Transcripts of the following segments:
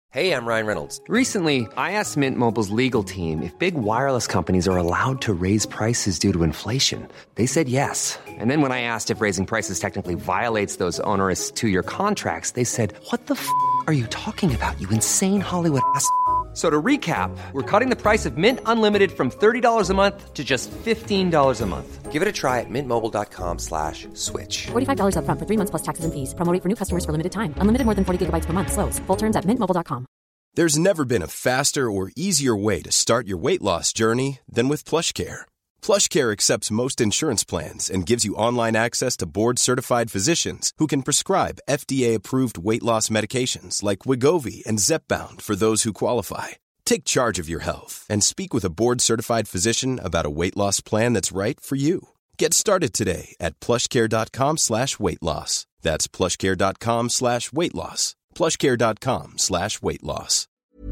Hey, I'm Ryan Reynolds. Recently, I asked Mint Mobile's legal team if big wireless companies are allowed to raise prices due to inflation. They said yes. And then when I asked if raising prices technically violates those onerous two-year contracts, they said, "What the are you talking about, you insane Hollywood ass?" So to recap, we're cutting the price of Mint Unlimited from $30 a month to just $15 a month. Give it a try at mintmobile.com/switch. $45 up front for 3 months plus taxes and fees. Promo rate for new customers for limited time. Unlimited more than 40 gigabytes per month. Slows full terms at mintmobile.com. There's never been a faster or easier way to start your weight loss journey than with PlushCare. PlushCare accepts most insurance plans and gives you online access to board-certified physicians who can prescribe FDA-approved weight loss medications like Wegovy and Zepbound for those who qualify. Take charge of your health and speak with a board-certified physician about a weight loss plan that's right for you. Get started today at plushcare.com/weightloss. That's plushcare.com/weightloss. plushcare.com/weightloss.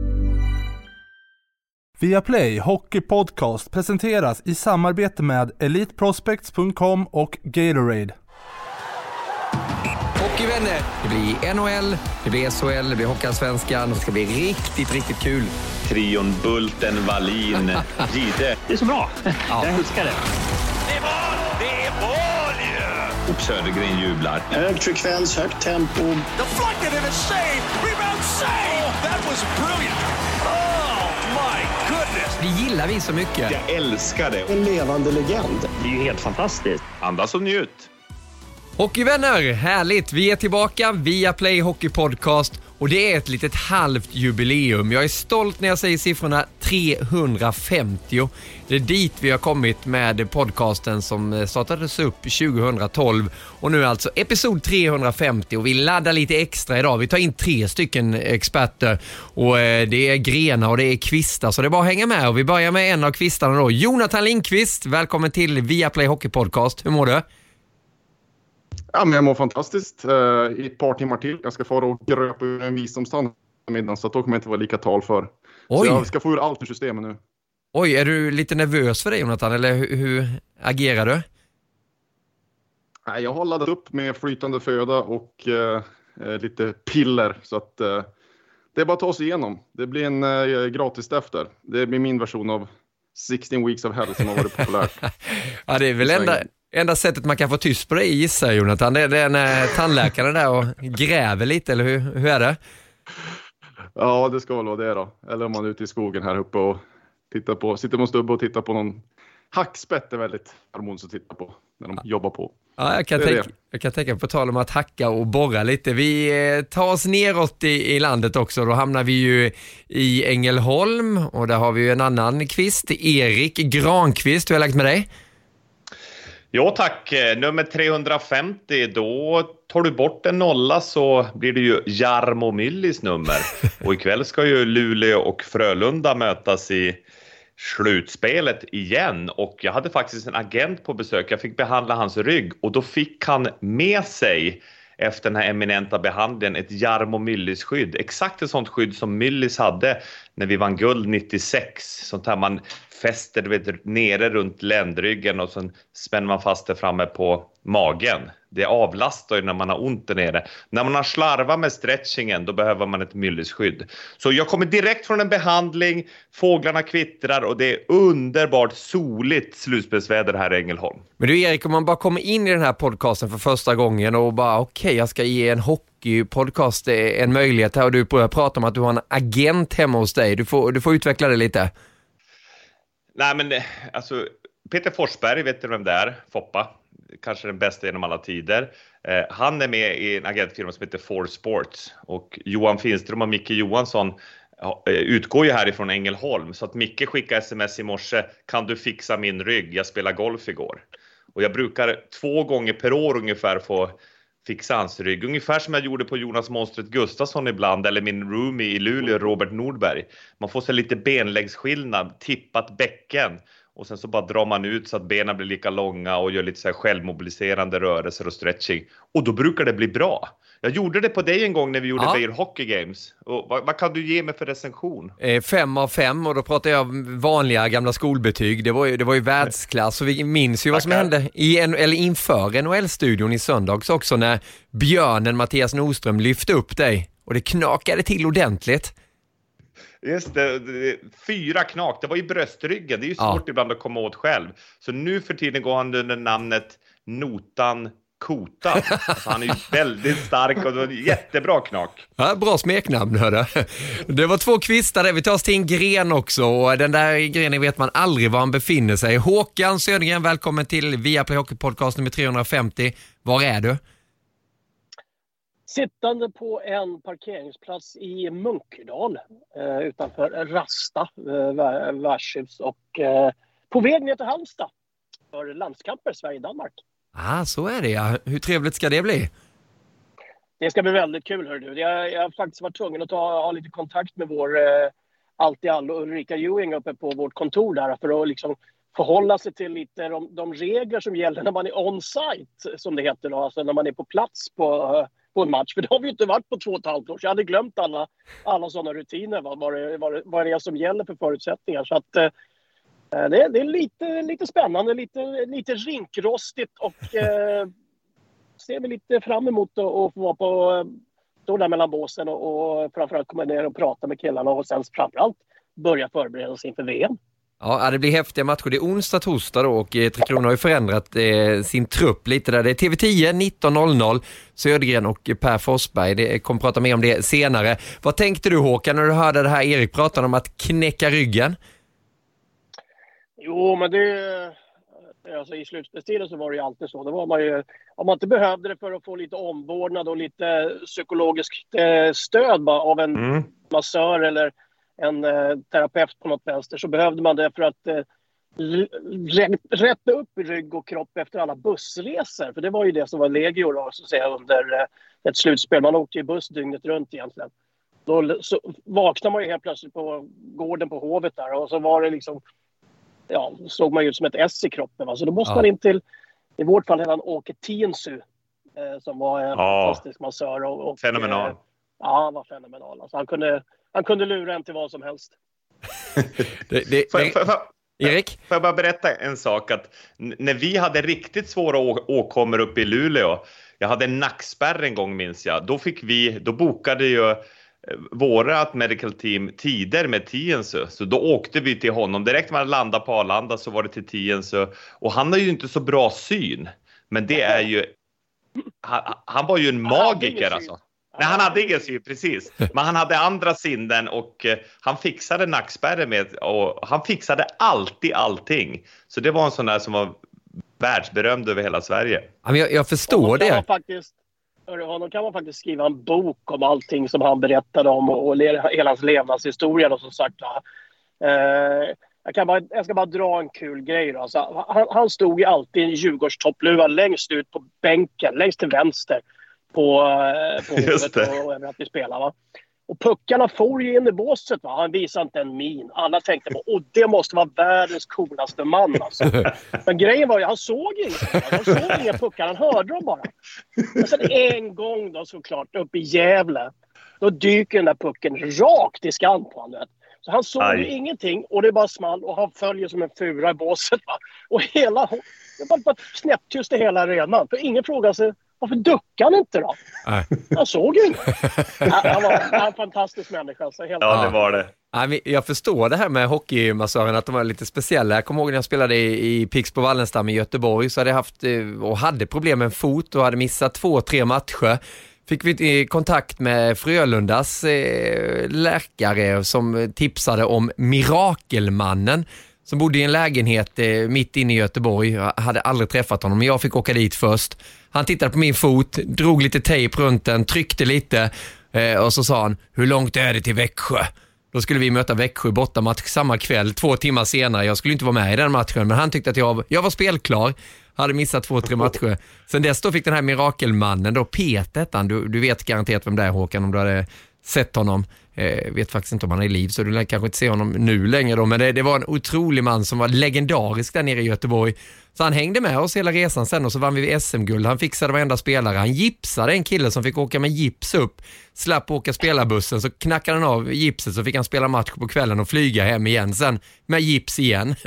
Viaplay Hockey Podcast presenteras i samarbete med eliteprospects.com och Gatorade. Hockeyvänner, det blir NHL, det blir SHL, det blir Hockeyallsvenskan. Det ska bli riktigt, riktigt kul. Trion Bulten, Wallin, Gide. Det är så bra. Ja. Jag älskar det. Det är mål! Det är mål ju! Och Södergren jublar. Hög frekvens, högt tempo. Deflected and a save! Rebound save! Oh, that was brilliant! Oh my goodness! Det gillar vi så mycket. Jag älskar det. En levande legend. Det är ju helt fantastiskt. Andas och njut. Hockeyvänner, härligt. Vi är tillbaka via Play Hockey Podcast och det är ett litet halvt jubileum. Jag är stolt när jag säger siffrorna 350. Det är dit vi har kommit med podcasten som startades upp 2012 och nu alltså episod 350 och vi laddar lite extra idag. Vi tar in 3 stycken experter och det är grenar och det är kvistar så det är bara att hänga med och vi börjar med en av kvistarna då. Jonathan Lindqvist, välkommen till via Play Hockey Podcast. Hur mår du? Ja, men jag mår fantastiskt. I ett par timmar till. Jag ska fara och gröpa ur en visdomstand middagen, så att då kommer jag inte vara lika talför. Så jag ska få ur allt ur systemet nu. Oj, är du lite nervös för det, Jonathan? Eller hur agerar du? Nej, jag har laddat upp med flytande föda och lite piller. Så att det är bara att ta sig igenom. Det blir en gratis efter. Det blir min version av 16 weeks of hell som har varit populärt. Ja, det är väl enda sättet man kan få tyst på det gissar Jonathan. Det är när tandläkaren där och gräver lite, eller hur är det? Ja, det ska väl vara det då. Eller om man är ute i skogen här uppe och sitter på en stubbe och tittar på någon hackspett. Det är väldigt harmoniskt att titta på när de jobbar på. Ja, jag kan tänka på tal om att hacka och borra lite. Vi tar oss neråt i landet också. Då hamnar vi ju i Ängelholm och där har vi ju en annan kvist. Erik Granqvist, hur har jag lagt med dig? Ja tack, nummer 350, då tar du bort en nolla så blir det ju Jarmo Myllys nummer. Och ikväll ska ju Luleå och Frölunda mötas i slutspelet igen. Och jag hade faktiskt en agent på besök, jag fick behandla hans rygg och då fick han med sig efter den här eminenta behandlingen ett Jarmo Myllys skydd. Exakt ett sånt skydd som Myllys hade när vi vann guld 96. Sånt här man fäster nere runt ländryggen och sen spänner man fast det framme på magen. Det avlastar ju när man har ont där nere. När man har slarvat med stretchingen då behöver man ett Myllys-skydd. Så jag kommer direkt från en behandling, fåglarna kvittrar och det är underbart soligt slutspelsväder här i Ängelholm. Men du Erik, om man bara kommer in i den här podcasten för första gången och bara okej, jag ska ge en hockeypodcast en möjlighet här och du börjar prata om att du har en agent hemma hos dig. Du får utveckla det lite. Nej men alltså Peter Forsberg, vet du vem det är? Foppa, kanske den bästa genom alla tider. Han är med i en agentfirma som heter Four Sports och Johan Finström och Micke Johansson utgår ju härifrån Ängelholm. Så att Micke skickar sms i morse, kan du fixa min rygg? Jag spelar golf igår. Och jag brukar 2 gånger per år ungefär få fixa hans rygg. Ungefär som jag gjorde på Jonas Monstret Gustafsson ibland. Eller min roomie i Luleå, Robert Nordberg. Man får sig lite benläggsskillnad, tippat bäcken. Och sen så bara drar man ut så att benen blir lika långa och gör lite så här självmobiliserande rörelser och stretching. Och då brukar det bli bra. Jag gjorde det på dig en gång när vi gjorde Beijer Hockey Games. Och vad kan du ge mig för recension? 5 av 5 och då pratar jag om vanliga gamla skolbetyg. Det var ju världsklass och vi minns ju vad som hände inför NHL-studion i söndags också när björnen Mattias Nordström lyfte upp dig och det knakade till ordentligt. Just det, 4 knak. Det var i bröstryggen. Det är ju svårt ibland att komma åt själv. Så nu för tiden går han under namnet Notan Kota. Alltså han är ju väldigt stark och det var jättebra knak. Ja, bra smeknamn, hörde. Det var 2 kvistar där. Vi tar oss till en gren också. Och den där grenen vet man aldrig var han befinner sig. Håkan Södergren, välkommen till Viaplay Hockey Podcast nummer 350. Var är du? Sittande på en parkeringsplats i Munkedal utanför Rasta värdshus och på väg ner till Halmstad för landskamper Sverige-Danmark. Så är det ja. Hur trevligt ska det bli? Det ska bli väldigt kul, hör du. Jag har faktiskt varit tvungen att ha lite kontakt med vår allt i allo Ulrika Ewing uppe på vårt kontor där för att liksom förhålla sig till lite de regler som gäller när man är on-site, som det heter då, alltså när man är på plats på en match. För det har vi ju inte varit på 2,5 år. Så jag hade glömt alla sådana rutiner, vad det är som gäller för förutsättningar. Så att det är lite spännande, lite rinkrostigt och ser vi lite fram emot att få vara på stå där mellan båsen och framförallt komma ner och prata med killarna och sen framförallt börja förbereda sig inför VM. Ja, det blir häftiga matcher. Det är onsdag, torsdag då och Tre Kronor har ju förändrat sin trupp lite där. Det är TV10 19.00, Södergren och Per Forsberg. Det kommer prata mer om det senare. Vad tänkte du, Håkan, när du hörde det här Erik prata om att knäcka ryggen? Jo, men alltså i slutspelstiden så var det ju alltid så. Då var man ju, om man inte behövde det för att få lite omvårdnad och lite psykologiskt stöd av en massör eller en terapeut på något vänster, så behövde man det för att rätta upp i rygg och kropp efter alla bussresor. För det var ju det som var legio då, så att säga, under ett slutspel. Man åkte ju buss dygnet runt egentligen. Då så vaknade man ju helt plötsligt på gården på Hovet där och så var det liksom, ja, såg man ju ut som ett S i kroppen. Va? Så då måste man in till, i vårt fall hade han Åke Tiensy som var en fantastisk massör. Och fenomenal. Ja, han var fenomenal. Alltså, han kunde lura en till vad som helst. Erik? Får jag bara berätta en sak? Att när vi hade riktigt svåra åkommor uppe i Luleå, jag hade en nackspärr en gång minns jag, då bokade ju vårat medical team tider med Tiensy. Så då åkte vi till honom. Direkt när man landade på Arlanda så var det till Tiensy. Och han har ju inte så bra syn. Men det är ju... Han var ju en magiker alltså. Nej, han hade ingen syn, precis. Men han hade andra sinnen och han fixade nackspärren med... Och han fixade allting. Så det var en sån där som var världsberömd över hela Sverige. Jag förstår det. Honom kan man faktiskt skriva en bok om allting som han berättade om och hela hans levnadshistoria då, som sagt. Jag ska bara dra en kul grej då. Alltså, han stod ju alltid i en Djurgårdstoppluva längst ut på bänken, längst till vänster på huvudet och över att vi spelar, va? Och puckarna får ju in i båset, va? Han visade inte en min. Alla tänkte på, det måste vara världens coolaste man alltså. Men grejen var ju, han såg inga puckar, han hörde dem bara. Men sen en gång då såklart, uppe i Gävle, då dyker den där pucken rakt i skan på honom. Så han såg ju ingenting och det bara small och han följer som en fura i båset, va? Och det var bara snäpptyst i hela arenan. För ingen frågade sig, varför duckade han inte då? Han såg ju inte. Han var en fantastisk människa. Så helt det var det. Jag förstår det här med hockeymassören, att de var lite speciella. Jag kommer ihåg när jag spelade i Pix på Wallenstam i Göteborg, så hade jag haft och hade problem med en fot och hade missat 2-3 matcher. Fick vi kontakt med Frölundas läkare som tipsade om Mirakelmannen som bodde i en lägenhet mitt inne i Göteborg. Jag hade aldrig träffat honom, men jag fick åka dit först. Han tittade på min fot, drog lite tejp runt den, tryckte lite och så sa han, hur långt är det till Växjö? Då skulle vi möta Växjö bortamatch samma kväll, 2 timmar senare. Jag skulle inte vara med i den matchen, men han tyckte att jag var spelklar. Hade missat 2-3 matcher. Sen dess då fick den här Mirakelmannen, då Peter, du vet garanterat vem det är, Håkan, om du hade sett honom. Vet faktiskt inte om han är i liv, så du kanske inte se honom nu längre då, men det var en otrolig man som var legendarisk där nere i Göteborg. Så han hängde med oss hela resan sen och så vann vi SM-guld. Han fixade varenda spelare. Han gipsade en kille som fick åka med gips upp. Slapp åka spelarbussen, så knackade han av gipset, så fick han spela match på kvällen och flyga hem igen sen med gips igen.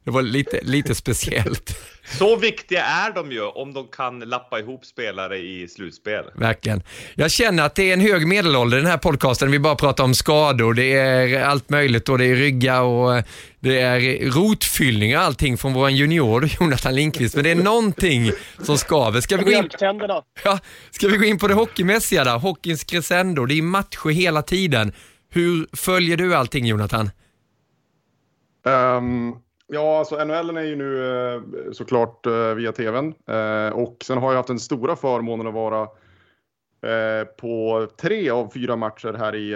Det var lite speciellt. Så viktiga är de ju om de kan lappa ihop spelare i slutspel. Verkligen. Jag känner att det är en hög medelålder i den här podcasten. Vi bara pratar om skador. Det är allt möjligt och det är rygga och det är rotfyllningar och allting från vår junior Jonathan Lindqvist. Men det är någonting som skaver. Ska vi gå in på det hockeymässiga där? Hockeyns crescendo. Det är matcher hela tiden. Hur följer du allting, Jonathan? Ja, alltså NHL är ju nu såklart via tvn. Och sen har jag haft den stora förmånen att vara på 3 av 4 matcher här i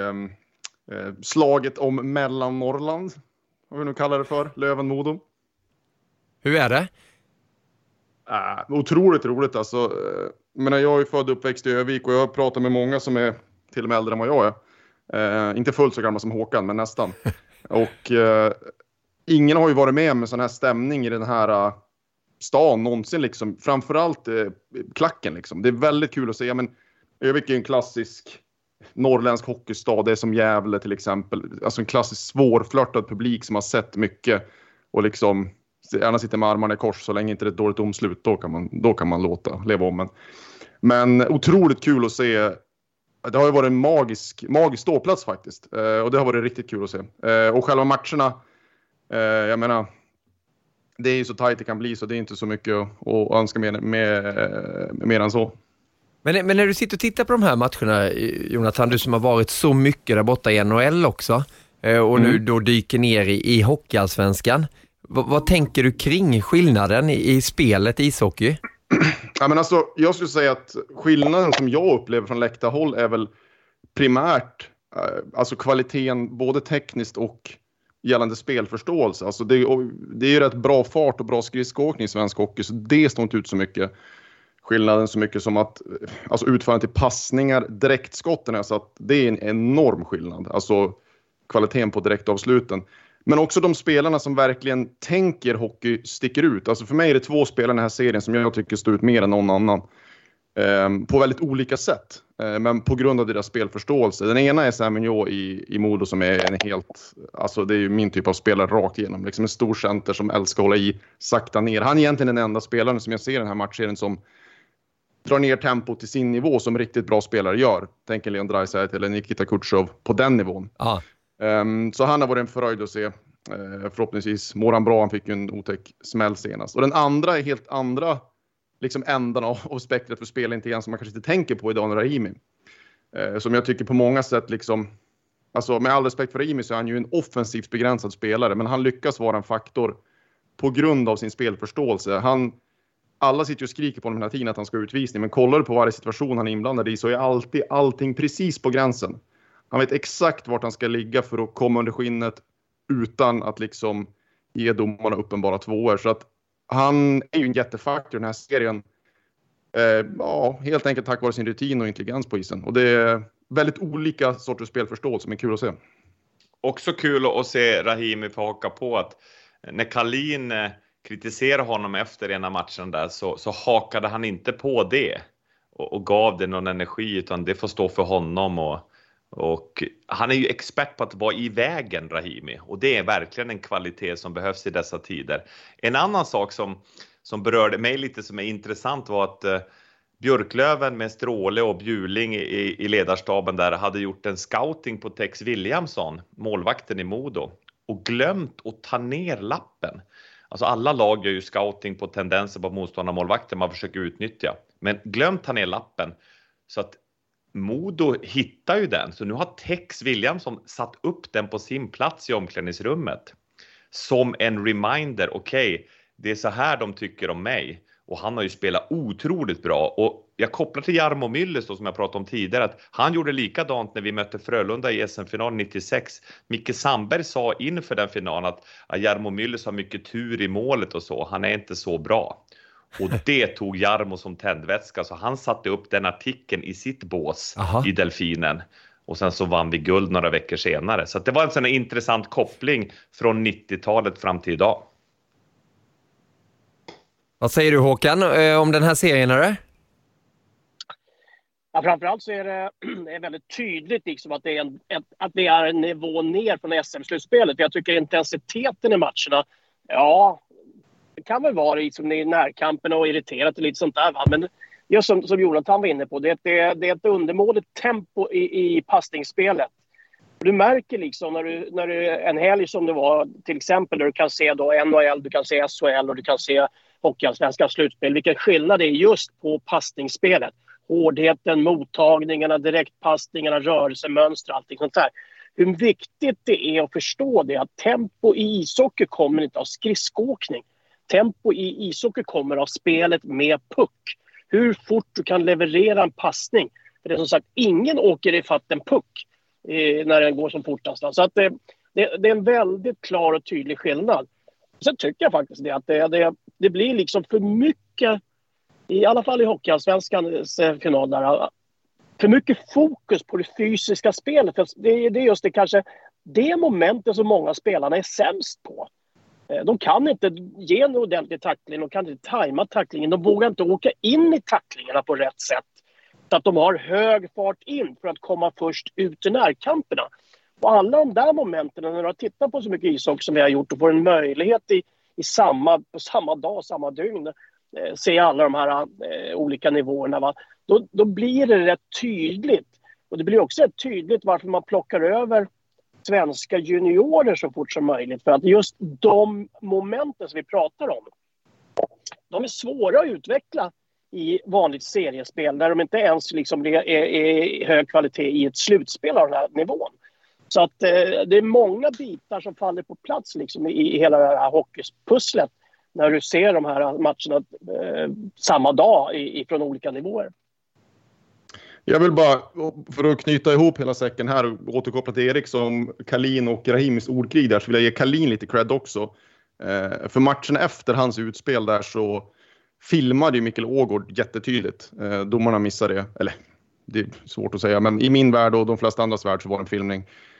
slaget om Mellannorrland. Vad vi nu kallar det för, Löven-Modo. Hur är det? Otroligt roligt alltså. Men jag är ju född och uppväxt i Övik och jag pratar med många som är till och med äldre än vad jag är. Inte fullt så gamla som Håkan, men nästan. Och ingen har ju varit med sån här stämning i den här stan någonsin liksom. Framförallt klacken liksom. Det är väldigt kul att se. Men Övik är en klassisk norrländsk hockeystad. Det är som Gävle till exempel. Alltså en klassisk svårflörtad publik som har sett mycket. Och liksom gärna sitter med armarna i kors så länge inte det är ett dåligt omslut. Då kan man leva om. Men otroligt kul att se. Det har ju varit en magisk ståplats faktiskt. Och det har varit riktigt kul att se. Och själva matcherna. Jag menar, det är ju så tajt det kan bli så det är inte så mycket att önska mer än så. Men när du sitter och tittar på de här matcherna, Jonathan, du som har varit så mycket där borta i NHL också och nu då dyker ner i hockeyallsvenskan. Vad tänker du kring skillnaden i spelet i ishockey? Ja, men alltså, jag skulle säga att skillnaden som jag upplever från läktarhåll är väl primärt alltså kvaliteten både tekniskt och gällande spelförståelse. Alltså det är ju rätt bra fart och bra skridskoåkning i svensk hockey, så det står inte ut så mycket. Skillnaden så mycket som att alltså utförandet till passningar, direktskotten, så att det är en enorm skillnad. Alltså kvaliteten på direktavsluten. Men också de spelarna som verkligen tänker hockey sticker ut. Alltså för mig är det 2 spelare i den här serien som jag tycker står ut mer än någon annan. På väldigt olika sätt. Men på grund av deras spelförståelse. Den ena är Samuel i Modo som är en helt... Alltså det är ju min typ av spelare rakt igenom. Liksom en stor center som älskar att hålla i sakta ner. Han är egentligen den enda spelaren som jag ser i den här matchen som drar ner tempo till sin nivå som riktigt bra spelare gör. Tänk en Leon Draisaitl eller Nikita Kutjov på den nivån. Så han har varit en förröjd att se. Förhoppningsvis mår han bra. Han fick ju en otäck smäll senast. Och den andra är helt andra liksom ändan av spektret för spelintelligens som man kanske inte tänker på i Daniel Rahimi. Som jag tycker på många sätt liksom, alltså med all respekt för Rahimi så är han ju en offensivt begränsad spelare, men han lyckas vara en faktor på grund av sin spelförståelse. Alla sitter och skriker på honom den här tiden att han ska utvisning, men kollar du på varje situation han är inblandad i så är allting precis på gränsen. Han vet exakt vart han ska ligga för att komma under skinnet utan att liksom ge domarna uppenbara 2:or. Så att han är ju en jättefaktor i den här serien. Helt enkelt tack vare sin rutin och intelligens på isen. Och det är väldigt olika sorters spelförståelse som är kul att se. Också kul att se Rahimi få haka på att när Kalin kritiserade honom efter ena matchen där så hakade han inte på det och gav det någon energi, utan det får stå för honom. Och han är ju expert på att vara i vägen, Rahimi. Och det är verkligen en kvalitet som behövs i dessa tider. En annan sak som berörde mig lite som är intressant var att Björklöven med Stråle och Bjuling i ledarstaben där hade gjort en scouting på Tex Williamson, målvakten i Modo. Och glömt att ta ner lappen. Alltså alla lag gör ju scouting på tendenser på motståndarmålvakter man försöker utnyttja. Men glömt ta ner lappen så att Modo hittar ju den, så nu har Tex Williamson satt upp den på sin plats i omklädningsrummet som en reminder. Okej, det är så här de tycker om mig, och han har ju spelat otroligt bra. Och jag kopplar till Jarmo Myllys då, som jag pratade om tidigare, att han gjorde likadant när vi mötte Frölunda i SM-final 96. Micke Sandberg sa inför den finalen att Jarmo Myllys har mycket tur i målet och så, han är inte så bra. Och det tog Jarmo som tändvätska, så han satte upp den artikeln i sitt bås i Delfinen. Och sen så vann vi guld några veckor senare. Så det var en sån intressant koppling från 90-talet fram till idag. Vad säger du, Håkan, om den här serien? Är Ja, framförallt så är det väldigt tydligt liksom att det är en nivå ner från SM-slutspelet. Jag tycker intensiteten i matcherna, Ja, det kan väl vara liksom i närkampen och irriterat och lite sånt där. Va? Men just som Jonathan var inne på, det är ett undermåligt tempo i passningsspelet. Du märker liksom när du en helg som det var till exempel där du kan se då NHL, du kan se SHL och du kan se Hockeyallsvenska slutspel. Vilken skillnad det är just på passningsspelet. Hårdheten, mottagningarna, direktpassningarna, rörelsemönster, allting sånt där. Hur viktigt det är att förstå det att tempo i ishockey kommer inte av skridskåkning. Tempo i ishockey kommer av spelet med puck. Hur fort du kan leverera en passning. För det är som sagt, ingen åker i fatt en puck när den går som fortast. Så att det är en väldigt klar och tydlig skillnad. Sen tycker jag faktiskt det att det blir liksom för mycket, i alla fall i Hockeyallsvenskans final där, för mycket fokus på det fysiska spelet. För det är just det kanske det momentet som många spelarna är sämst på. De kan inte ge en ordentlig tackling, de kan inte tajma tacklingen, de vågar inte åka in i tacklingarna på rätt sätt. Så att de har hög fart in för att komma först ut i närkamperna. Och alla de där momenten, när du har tittat på så mycket ishockey som vi har gjort och får en möjlighet på samma dag, samma dygn, se alla de här olika nivåerna, va? Då blir det rätt tydligt. Och det blir också rätt tydligt varför man plockar över svenska juniorer så fort som möjligt. För att just de momenten som vi pratar om, de är svåra att utveckla i vanligt seriespel där de inte ens liksom är hög kvalitet i ett slutspel av den här nivån. Så att det är många bitar som faller på plats liksom i hela det här hockeypusslet när du ser de här matcherna samma dag från olika nivåer. Jag vill bara, för att knyta ihop hela säcken här och återkoppla till Erik som Kalin och Rahimis ordkrig där, så vill jag ge Kalin lite cred också. För matchen efter hans utspel där så filmade ju Mikael Ågård jättetydligt. Domarna missade det. Eller, det är svårt att säga. Men i min värld och de flesta andras värld så var det en filmning.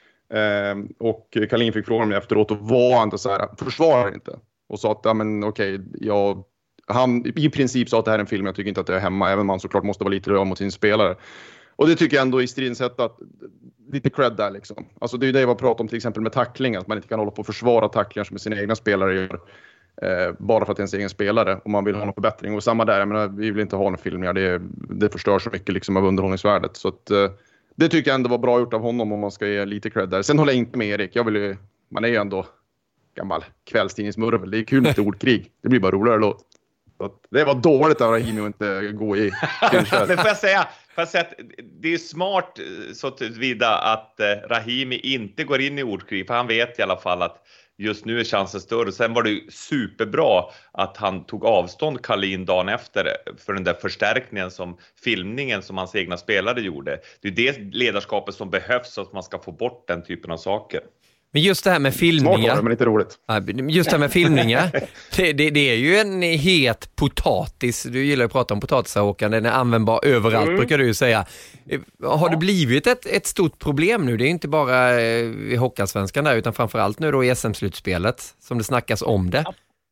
Och Kalin fick frågan mig efteråt och var inte så här, försvarar inte. Och sa att, ja men okej, han i princip sa att det här är en film, jag tycker inte att det är hemma. Även om man såklart måste vara lite rör mot sin spelare. Och det tycker jag ändå i stridens sätt att lite cred där liksom. Alltså det är ju det jag pratar om till exempel med tackling. Att man inte kan hålla på att försvara tacklingar som sina egna spelare gör. Bara för att det är ens egen spelare och man vill ha någon förbättring. Och samma där, jag menar, vi vill inte ha någon filmningar. Det förstör så mycket liksom av underhållningsvärdet. Så att, det tycker jag ändå var bra gjort av honom om man ska ge lite cred där. Sen håller jag inte med Erik. Man är ju ändå gammal kvällstidningsmurvel. Det är kul med ordkrig. Det blir bara roligare då. Så att det var dåligt av Rahimi att inte gå i. Men får jag säga att det är smart så tillvida att Rahimi inte går in i ordkrig. För han vet i alla fall att just nu är chansen större. Sen var det superbra att han tog avstånd Kalin dagen efter för den där förstärkningen som filmningen som hans egna spelare gjorde. Det är det ledarskapet som behövs så att man ska få bort den typen av saker. Men just det här med filmningar. Smart, men inte roligt. Just det här med filmningar. det är ju en het potatis. Du gillar att prata om potatisar, Håkan. Den är användbar överallt, brukar du säga. Har det blivit ett stort problem nu? Det är inte bara i Hockeyallsvenskan där, utan framförallt nu då i SM-slutspelet som det snackas om det.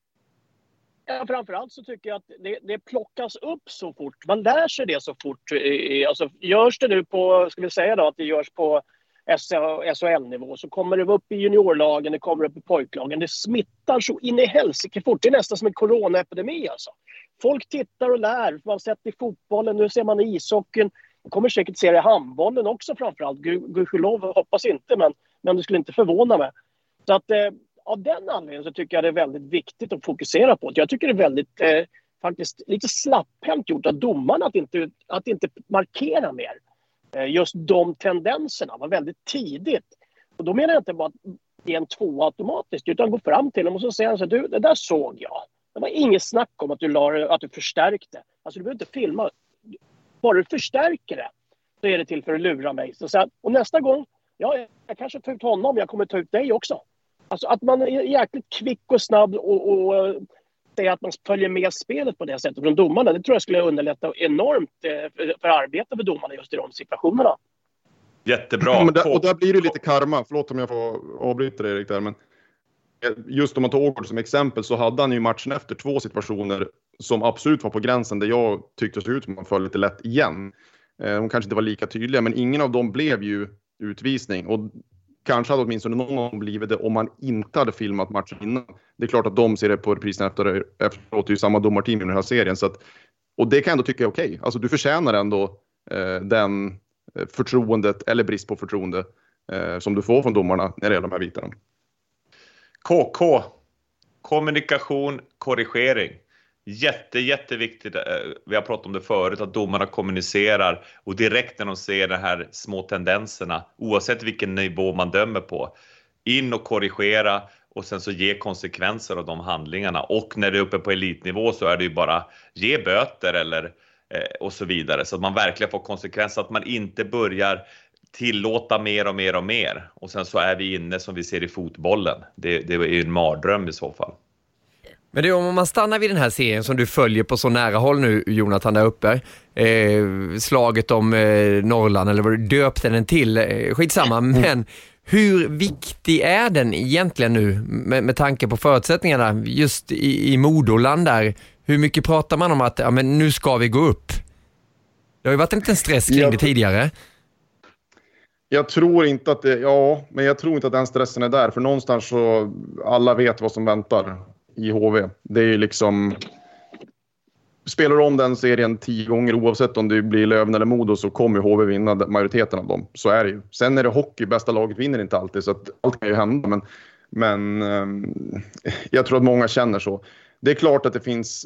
Ja, framförallt så tycker jag att det plockas upp så fort. Man lär sig det så fort. Alltså, görs det nu på, ska vi säga då, att det görs på SHL-nivå, så kommer det upp i juniorlagen, det kommer upp i pojklagen. Det smittar så in i helsike fort. Det är nästan som en coronaepidemi alltså. Folk tittar och lär. Man har sett i fotbollen, nu ser man i ishockeyn. Man kommer säkert se det i handbollen också framförallt. Gudskelov hoppas inte, men det skulle inte förvåna mig. Så att av den anledningen så tycker jag det är väldigt viktigt att fokusera på det. Jag tycker det är väldigt faktiskt lite slapphänt gjort av domarna att inte markera mer. Just de tendenserna var väldigt tidigt. Och då menar jag inte bara att ge en 2 automatiskt, utan gå fram till dem och så säger han så här, du, det där såg jag. Det var inget snack om att du förstärkte. Alltså du behöver inte filma. Bara du förstärker det så är det till för att lura mig. Så här, och nästa gång, ja, jag kanske tar ut honom, jag kommer ta ut dig också. Alltså att man är jäkligt kvick och snabb och säga att man följer med spelet på det sättet från domarna. Det tror jag skulle underlätta enormt för arbete med domarna just i de situationerna. Jättebra. Och där blir det lite karma. Förlåt om jag får avbryta det, Erik, där. Men just om man tar Ågård som exempel så hade han ju matchen efter 2 situationer som absolut var på gränsen där jag tyckte så ut som man föll lite lätt igen. De kanske inte var lika tydliga, men ingen av dem blev ju utvisning. Och Kanske hade åtminstone någon gång blivit det om man inte hade filmat matchen innan. Det är klart att de ser det på reprisen efteråt, det är ju samma domarteam i den här serien. Så att, och det kan jag ändå tycka är okej. Alltså du förtjänar ändå den förtroendet eller brist på förtroende som du får från domarna när det gäller de här bitarna. KK, kommunikation, korrigering. Jätteviktigt. Vi har pratat om det förut, att domarna kommunicerar och direkt när de ser de här små tendenserna, oavsett vilken nivå man dömer på, in och korrigera och sen så ge konsekvenser av de handlingarna. Och när det är uppe på elitnivå så är det ju bara ge böter eller och så vidare, så att man verkligen får konsekvenser, att man inte börjar tillåta mer och mer och mer och sen så är vi inne som vi ser i fotbollen. Det är ju en mardröm i så fall. Men det är om man stannar vid den här serien som du följer på så nära håll nu, Jonathan, där uppe. Slaget om Norrland, eller vad du döpte den till. Skitsamma, men hur viktig är den egentligen nu med tanke på förutsättningarna just i Modoland där? Hur mycket pratar man om att men nu ska vi gå upp? Det har ju varit en liten stress kring det tidigare. Jag tror inte att men jag tror inte att den stressen är där. För någonstans så alla vet vad som väntar i HV. Det är ju liksom, spelar om den serien 10 gånger oavsett om det blir Löven eller Modo, så kommer HV vinna majoriteten av dem. Så är det ju. Sen är det hockey, bästa laget vinner inte alltid, så att allt kan ju hända. Men jag tror att många känner så. Det är klart att det finns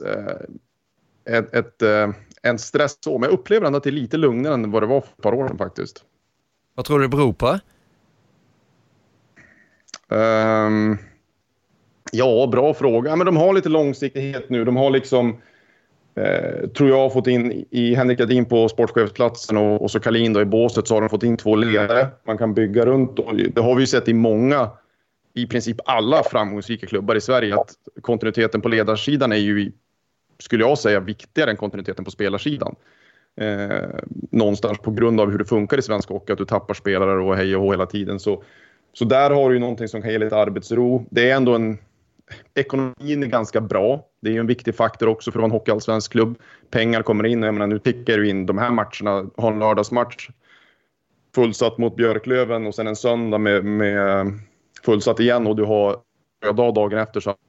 en stress så, men jag upplever ändå att det är lite lugnare än vad det var för ett par år sedan faktiskt. Vad tror du det beror på? Ja, bra fråga. Men de har lite långsiktighet nu. De har liksom, tror jag, fått in i Henrik Adin på sportchefsplatsen och så Kalin då i båset, så har de fått in 2 ledare man kan bygga runt. Och det har vi ju sett i många, i princip alla framgångsrika klubbar i Sverige, att kontinuiteten på ledarsidan är ju, skulle jag säga, viktigare än kontinuiteten på spelarsidan. Någonstans på grund av hur det funkar i svensk hockey, att du tappar spelare och hej och hå hela tiden. Så där har du ju någonting som kan ge lite arbetsro. Det är ändå ekonomin är ganska bra. Det är ju en viktig faktor också för att vara en hockeyallsvensk klubb. Pengar kommer in. Jag menar, nu tickar du in de här matcherna. Har en lördagsmatch fullsatt mot Björklöven och sen en söndag med fullsatt igen, och du har dagen efter, så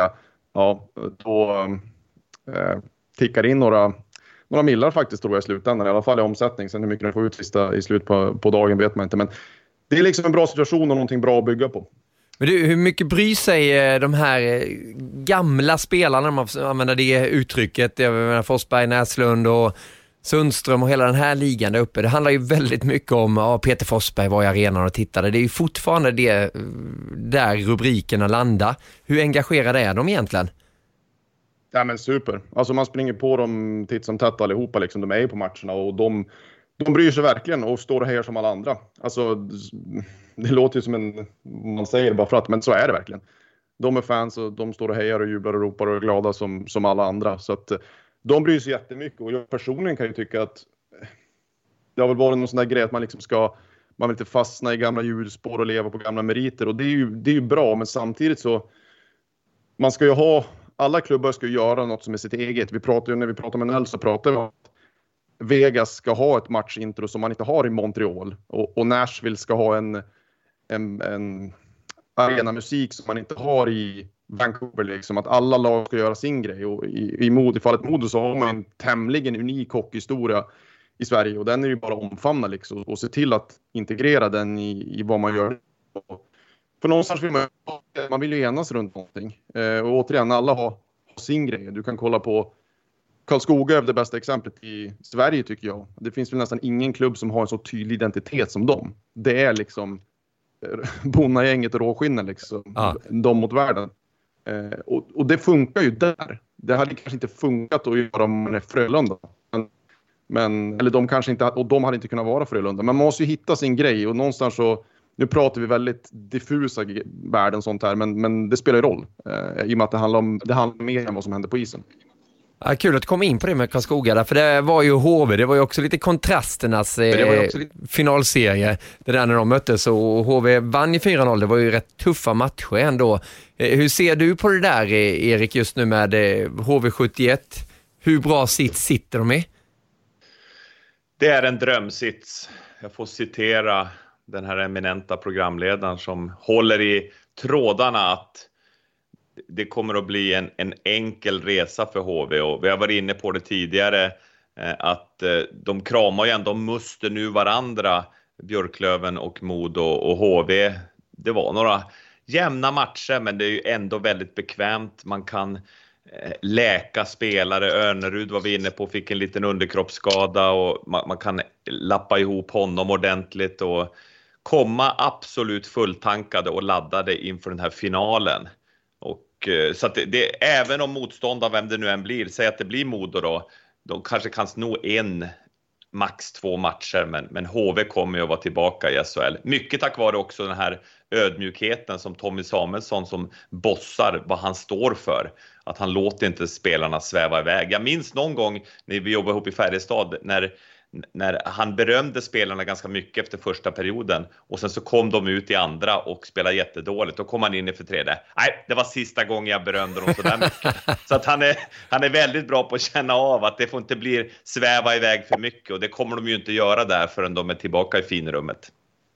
då tickar in några millar faktiskt, tror jag, i slutändan. I alla fall i omsättning. Sen hur mycket de får utvista i slut på dagen vet man inte. Men det är liksom en bra situation och någonting bra att bygga på. Men du, hur mycket bryr sig de här gamla spelarna, om man använder det uttrycket? Jag menar Forsberg, Näslund och Sundström och hela den här ligan där uppe. Det handlar ju väldigt mycket om Peter Forsberg var i arenan och tittade. Det är ju fortfarande det där rubrikerna landar. Hur engagerade är de egentligen? Ja, men super. Alltså man springer på dem titt som tätt allihopa liksom. De är ju på matcherna och de bryr sig verkligen och står och hejar som alla andra. Alltså det låter ju som man säger bara för att, men så är det verkligen. De är fans och de står och hejar och jublar och ropar och är glada som alla andra. Så att de bryr sig jättemycket, och jag personligen kan ju tycka att det har väl varit någon sån där grej att man liksom man vill inte fastna i gamla hjulspår och leva på gamla meriter, och det är ju bra, men samtidigt så man ska ju alla klubbar ska göra något som är sitt eget. När vi pratar med NHL så pratar vi om att Vegas ska ha ett matchintro som man inte har i Montreal, och Nashville ska ha en arenamusik som man inte har i Vancouver, liksom, att alla lag ska göra sin grej. Och i fallet Modo så har man en tämligen unik hockeyhistoria i Sverige, och den är ju bara omfamna liksom, och se till att integrera den i vad man gör. För någonstans vill man vill ju enas runt någonting. Och återigen, alla har sin grej. Du kan kolla på Karlskoga, är det bästa exemplet i Sverige tycker jag. Det finns väl nästan ingen klubb som har en så tydlig identitet som dem. Det är liksom bonnagänget och råskinnen liksom. De mot världen. Och det funkar ju där. Det hade kanske inte funkat att göra om man är Frölunda. Eller de kanske inte, och de hade inte kunnat vara Frölunda. Men man måste ju hitta sin grej, och någonstans så, nu pratar vi väldigt diffusa värden sånt här, men det spelar ju roll. I och med att det handlar mer än vad som händer på isen. Ja, kul att komma in på det med Karlskoga där, för det var ju HV, det var ju också lite kontrasternas finalserie. Det där när de möttes, och HV vann i 4-0, det var ju rätt tuffa matcher ändå. Hur ser du på det där, Erik, just nu med HV71? Hur bra sitter de i? Det är en drömsits. Jag får citera den här eminenta programledaren som håller i trådarna att det kommer att bli en enkel resa för HV, och vi har varit inne på det tidigare att de kramar ju ändå muster nu varandra, Björklöven och Modo och HV. Det var några jämna matcher, men det är ju ändå väldigt bekvämt. Man kan läka spelare. Örnerud var vi inne på, fick en liten underkroppsskada, och man kan lappa ihop honom ordentligt och komma absolut fulltankade och laddade inför den här finalen. Och så att det även om motståndare, vem det nu än blir, säg att det blir Modo då, de kanske kan sno max 2 matcher, men HV kommer ju att vara tillbaka i SHL. Mycket tack vare också den här ödmjukheten som Tommy Samuelsson som bossar vad han står för. Att han låter inte spelarna sväva iväg. Jag minns någon gång när vi jobbade ihop i Färjestad när han berömde spelarna ganska mycket efter första perioden, och sen så kom de ut i andra och spelade jättedåligt. Då kom han in i för tredje. Nej, det var sista gången jag berömde dem så där mycket. Så att han är väldigt bra på att känna av att det får inte bli sväva iväg för mycket, och det kommer de ju inte göra där förrän de är tillbaka i finrummet.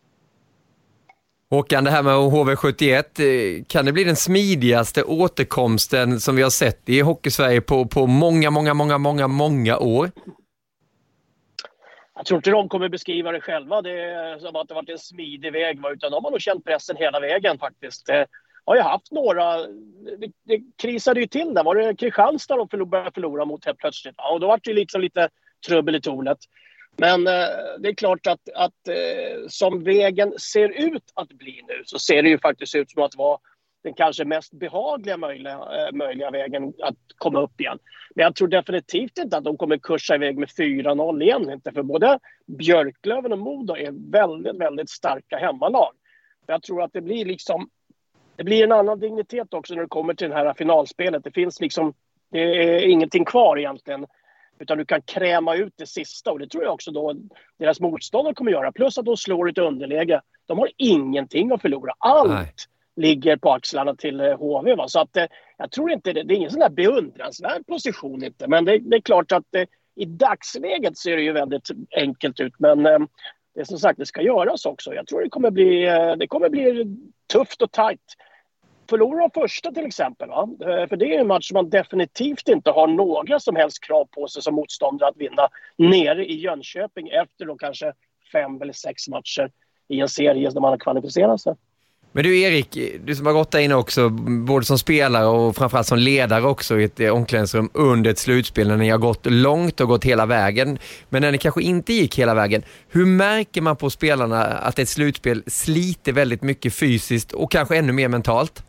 Håkan, det här med HV71, kan det bli den smidigaste återkomsten som vi har sett i Hockeysverige på många år? Jag tror inte de kommer beskriva det själva som att det varit en smidig väg, utan de har nog känt pressen hela vägen faktiskt. Har ju haft några, det krisade ju till där. Var det Kristianstad de började förlora mot helt plötsligt? Ja, och då var det liksom lite trubbel i tornet. Men det är klart att som vägen ser ut att bli nu, så ser det ju faktiskt ut som att vara den kanske mest behagliga möjliga vägen att komma upp igen. Men jag tror definitivt inte att de kommer kursa iväg med 4-0 igen. Inte, för både Björklöven och Modo är väldigt, väldigt starka hemmalag. Jag tror att det blir en annan dignitet också när det kommer till det här finalspelet. Det är ingenting kvar egentligen, utan du kan kräma ut det sista, och det tror jag också då deras motståndare kommer göra. Plus att de slår ett underläge. De har ingenting att förlora. Allt ligger på axlarna till HV. Va? Så att jag tror inte det är ingen sån där beundransvärd position inte. Men det är klart att i dagsläget ser det ju väldigt enkelt ut. Men det är som sagt, det ska göras också. Jag tror det kommer bli tufft och tajt. Förlorar de första till exempel, va? För det är en match som man definitivt inte har några som helst krav på sig som motståndare att vinna nere i Jönköping efter då kanske 5 eller 6 matcher i en serie där man har kvalificerat sig. Men du Erik, du som har gått där inne också, både som spelare och framförallt som ledare också i ett omklädningsrum under ett slutspel, när ni har gått långt och gått hela vägen. Men när ni kanske inte gick hela vägen, hur märker man på spelarna att ett slutspel sliter väldigt mycket fysiskt och kanske ännu mer mentalt?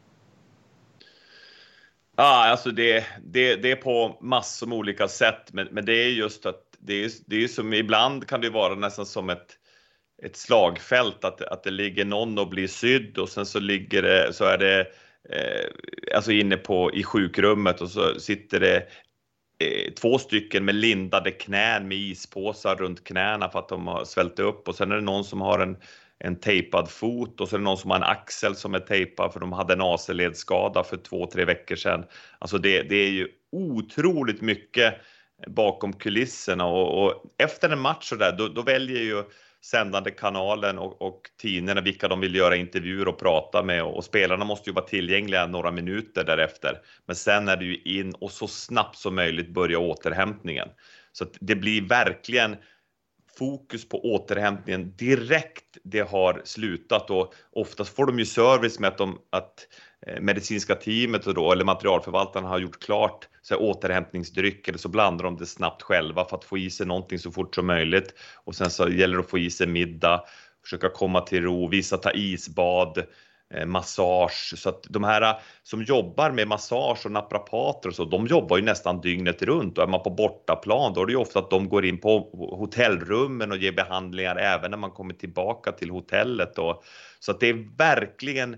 Ja, alltså det är på massor med olika sätt, men det är just att det är som ibland kan det vara nästan som ett slagfält, att det ligger någon och blir sydd, och sen så är det alltså inne i sjukrummet, och så sitter det 2 stycken med lindade knän med ispåsar runt knäna för att de har svällt upp, och sen är det någon som har en tejpad fot, och så är det någon som har en axel som är tejpad för de hade en AC-ledskada för 2-3 veckor sedan. Alltså det är ju otroligt mycket bakom kulisserna, och efter en match så där, då väljer ju sändande kanalen och tidningarna vilka de vill göra intervjuer och prata med, och spelarna måste ju vara tillgängliga några minuter därefter. Men sen är det ju in och så snabbt som möjligt börja återhämtningen. Så att det blir verkligen fokus på återhämtningen direkt det har slutat, och oftast får de ju service med att medicinska teamet eller materialförvaltarna har gjort klart så återhämtningsdryck, eller så blandar de det snabbt själva för att få i sig någonting så fort som möjligt, och sen så gäller det att få i sig middag, försöka komma till ro, vissa ta isbad, massage. Så att de här som jobbar med massage och naprapater och så, de jobbar ju nästan dygnet runt, och är man på bortaplan då är det ju ofta att de går in på hotellrummen och ger behandlingar även när man kommer tillbaka till hotellet. Så att det är verkligen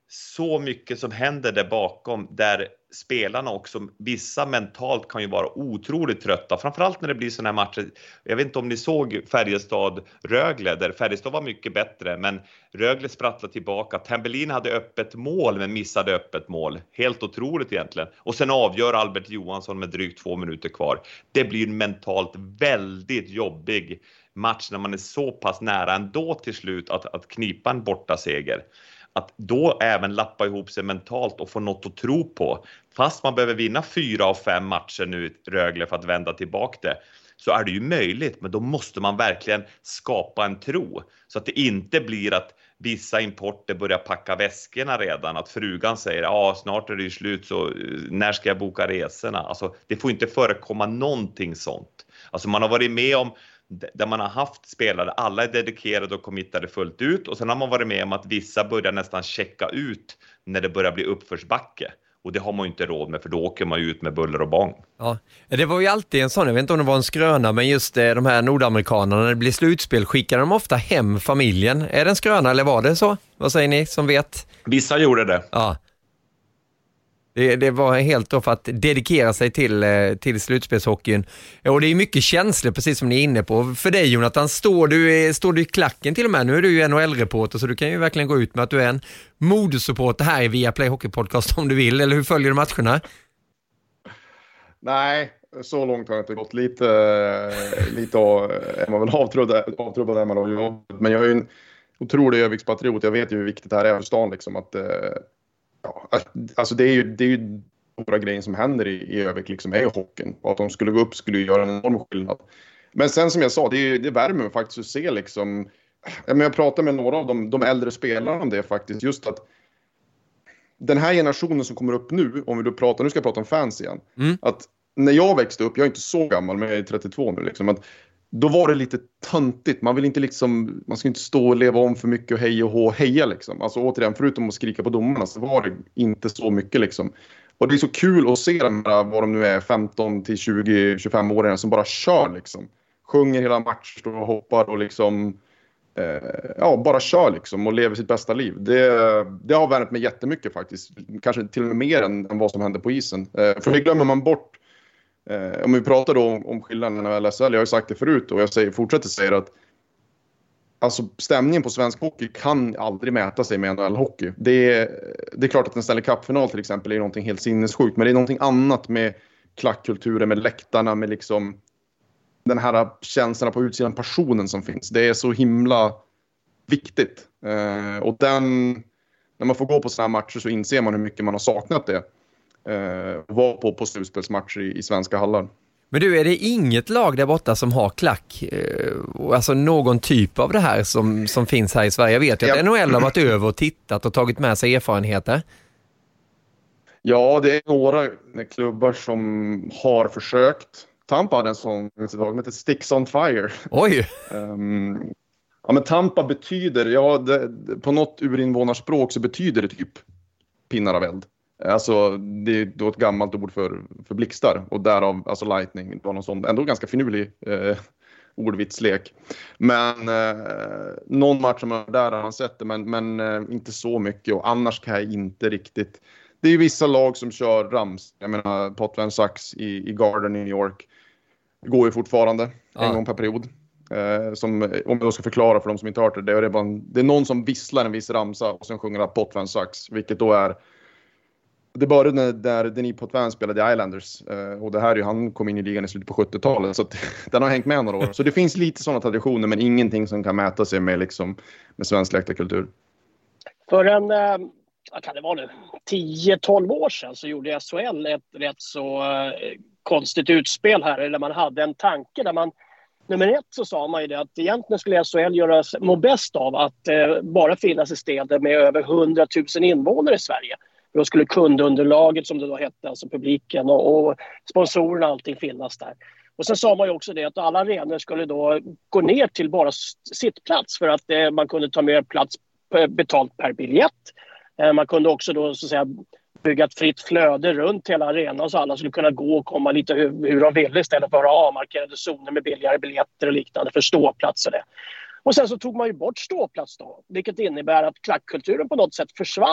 så mycket som händer där bakom, där spelarna också, vissa mentalt kan ju vara otroligt trötta, framförallt när det blir såna här matcher. Jag vet inte om ni såg Färjestad-Rögle, där Färjestad var mycket bättre, men Rögle sprattlade tillbaka. Tambellin hade öppet mål men missade öppet mål. Helt otroligt egentligen. Och sen avgör Albert Johansson med drygt 2 minuter kvar. Det blir en mentalt väldigt jobbig match när man är så pass nära ändå till slut att knipa en borta seger. Att då även lappa ihop sig mentalt och få något att tro på. Fast man behöver vinna 4 av 5 matcher nu i Rögle för att vända tillbaka det, så är det ju möjligt. Men då måste man verkligen skapa en tro. Så att det inte blir att vissa importer börjar packa väskorna redan. Att frugan säger, snart är det ju slut, så när ska jag boka resorna? Alltså, det får inte förekomma någonting sånt. Alltså man har varit med om där man har haft spelare, alla är dedikerade och committade fullt ut, och sen har man varit med om att vissa börjar nästan checka ut när det börjar bli uppförsbacke, och det har man ju inte råd med, för då åker man ju ut med buller och bång. Ja, det var ju alltid en sån, jag vet inte om det var en skröna, men just de här nordamerikanerna, när det blir slutspel skickar de ofta hem familjen. Är det en skröna eller var det så? Vad säger ni som vet? Vissa gjorde det. Ja. Det var helt då för att dedikera sig till slutspelshockeyn. Och det är mycket känslor, precis som ni är inne på. För dig, Jonathan, står du i klacken till och med. Nu är du ju NHL-reporter, så du kan ju verkligen gå ut med att du är en modesupporter här i Viaplay Hockey Podcast om du vill. Eller hur följer du matcherna? Nej, så långt har jag inte gått. Lite är man väl avtrubbad är man då. Men jag är ju en otrolig Övikspatriot. Jag vet ju hur viktigt det här är för stan liksom, att alltså det är ju stora grejen som händer i Övik liksom, är ju hockeyn. Och att de skulle gå upp skulle ju göra en enorm skillnad. Men sen som jag sa, det värmer faktiskt att se liksom. Jag pratar med några av de äldre spelarna om det faktiskt. Just att den här generationen som kommer upp nu, om vi då nu ska jag prata om fans igen. Att när jag växte upp, jag är inte så gammal men jag är 32 nu liksom, att då var det lite töntigt. Man vill inte liksom, man ska inte stå och leva om för mycket och hej och heja liksom. Alltså återigen, förutom att skrika på domarna, så var det inte så mycket liksom. Och det är så kul att se de här, vad de nu är, 15 till 20-25 åringar som bara kör liksom. Sjunger hela matchen, står och hoppar och liksom bara kör liksom och lever sitt bästa liv. Det har värmt mig jättemycket faktiskt. Kanske till och med mer än vad som händer på isen. För det glömmer man bort. Om vi pratar då om skillnaden med LSL, jag har ju sagt det förut och jag fortsätter säga att alltså stämningen på svensk hockey kan aldrig mäta sig med NHL-hockey. Det är klart att en Stanley Cup-final till exempel är någonting helt sinnessjukt, men det är någonting annat med klackkulturen, med läktarna, med liksom den här känslan på utsidan, passionen som finns. Det är så himla viktigt. Och när man får gå på såna här matcher så inser man hur mycket man har saknat det. Var på slutspelsmatcher i svenska hallar. Men du, är det inget lag där borta som har klack? Alltså någon typ av det här som finns här i Sverige? Jag vet ju att NHL har varit över och tittat och tagit med sig erfarenheter. Ja, det är några klubbar som har försökt. Tampa hade en sån som heter Sticks on Fire. Oj! Ja, men Tampa betyder, på något urinvånarspråk så betyder det typ pinnar av eld. Alltså det är då ett gammalt ord för blixtar, och därav alltså lightning, det var någon sån ändå ganska finurlig ordvitslek. Men någon match som där har han sett det, men inte så mycket, och annars kan jag inte riktigt. Det är ju vissa lag som kör rams. Jag menar Potvin Sucks i Garden i New York går ju fortfarande en gång per period. Som, om jag då ska förklara för de som inte har hört det, det är någon som visslar en viss ramsa och sen sjunger att Potvin Sucks, vilket då är det började där Denis Potvin spelade i Islanders, och det här är ju, han kom in i ligan i slutet på 70-talet, så att den har hängt med några år. Så det finns lite sådana traditioner, men ingenting som kan mäta sig med svensk läktarkultur. För vad kan det vara nu, 10-12 år sedan så gjorde SHL ett rätt så konstigt utspel här, där man hade en tanke där man, nummer ett så sa man ju det att egentligen skulle SHL må bäst av att bara finnas i städer med över 100 000 invånare i Sverige. Då skulle kundunderlaget, som det då hette, alltså publiken och sponsorerna, allting finnas där. Och sen sa man ju också det att alla arenor skulle då gå ner till bara sittplats, för att man kunde ta mer plats betalt per biljett. Man kunde också då så att säga bygga ett fritt flöde runt hela arenan så alla skulle kunna gå och komma lite hur de ville, istället för att ha avmarkerade zoner med billigare biljetter och liknande för ståplats och det. Och sen så tog man ju bort ståplats då, vilket innebär att klackkulturen på något sätt försvann.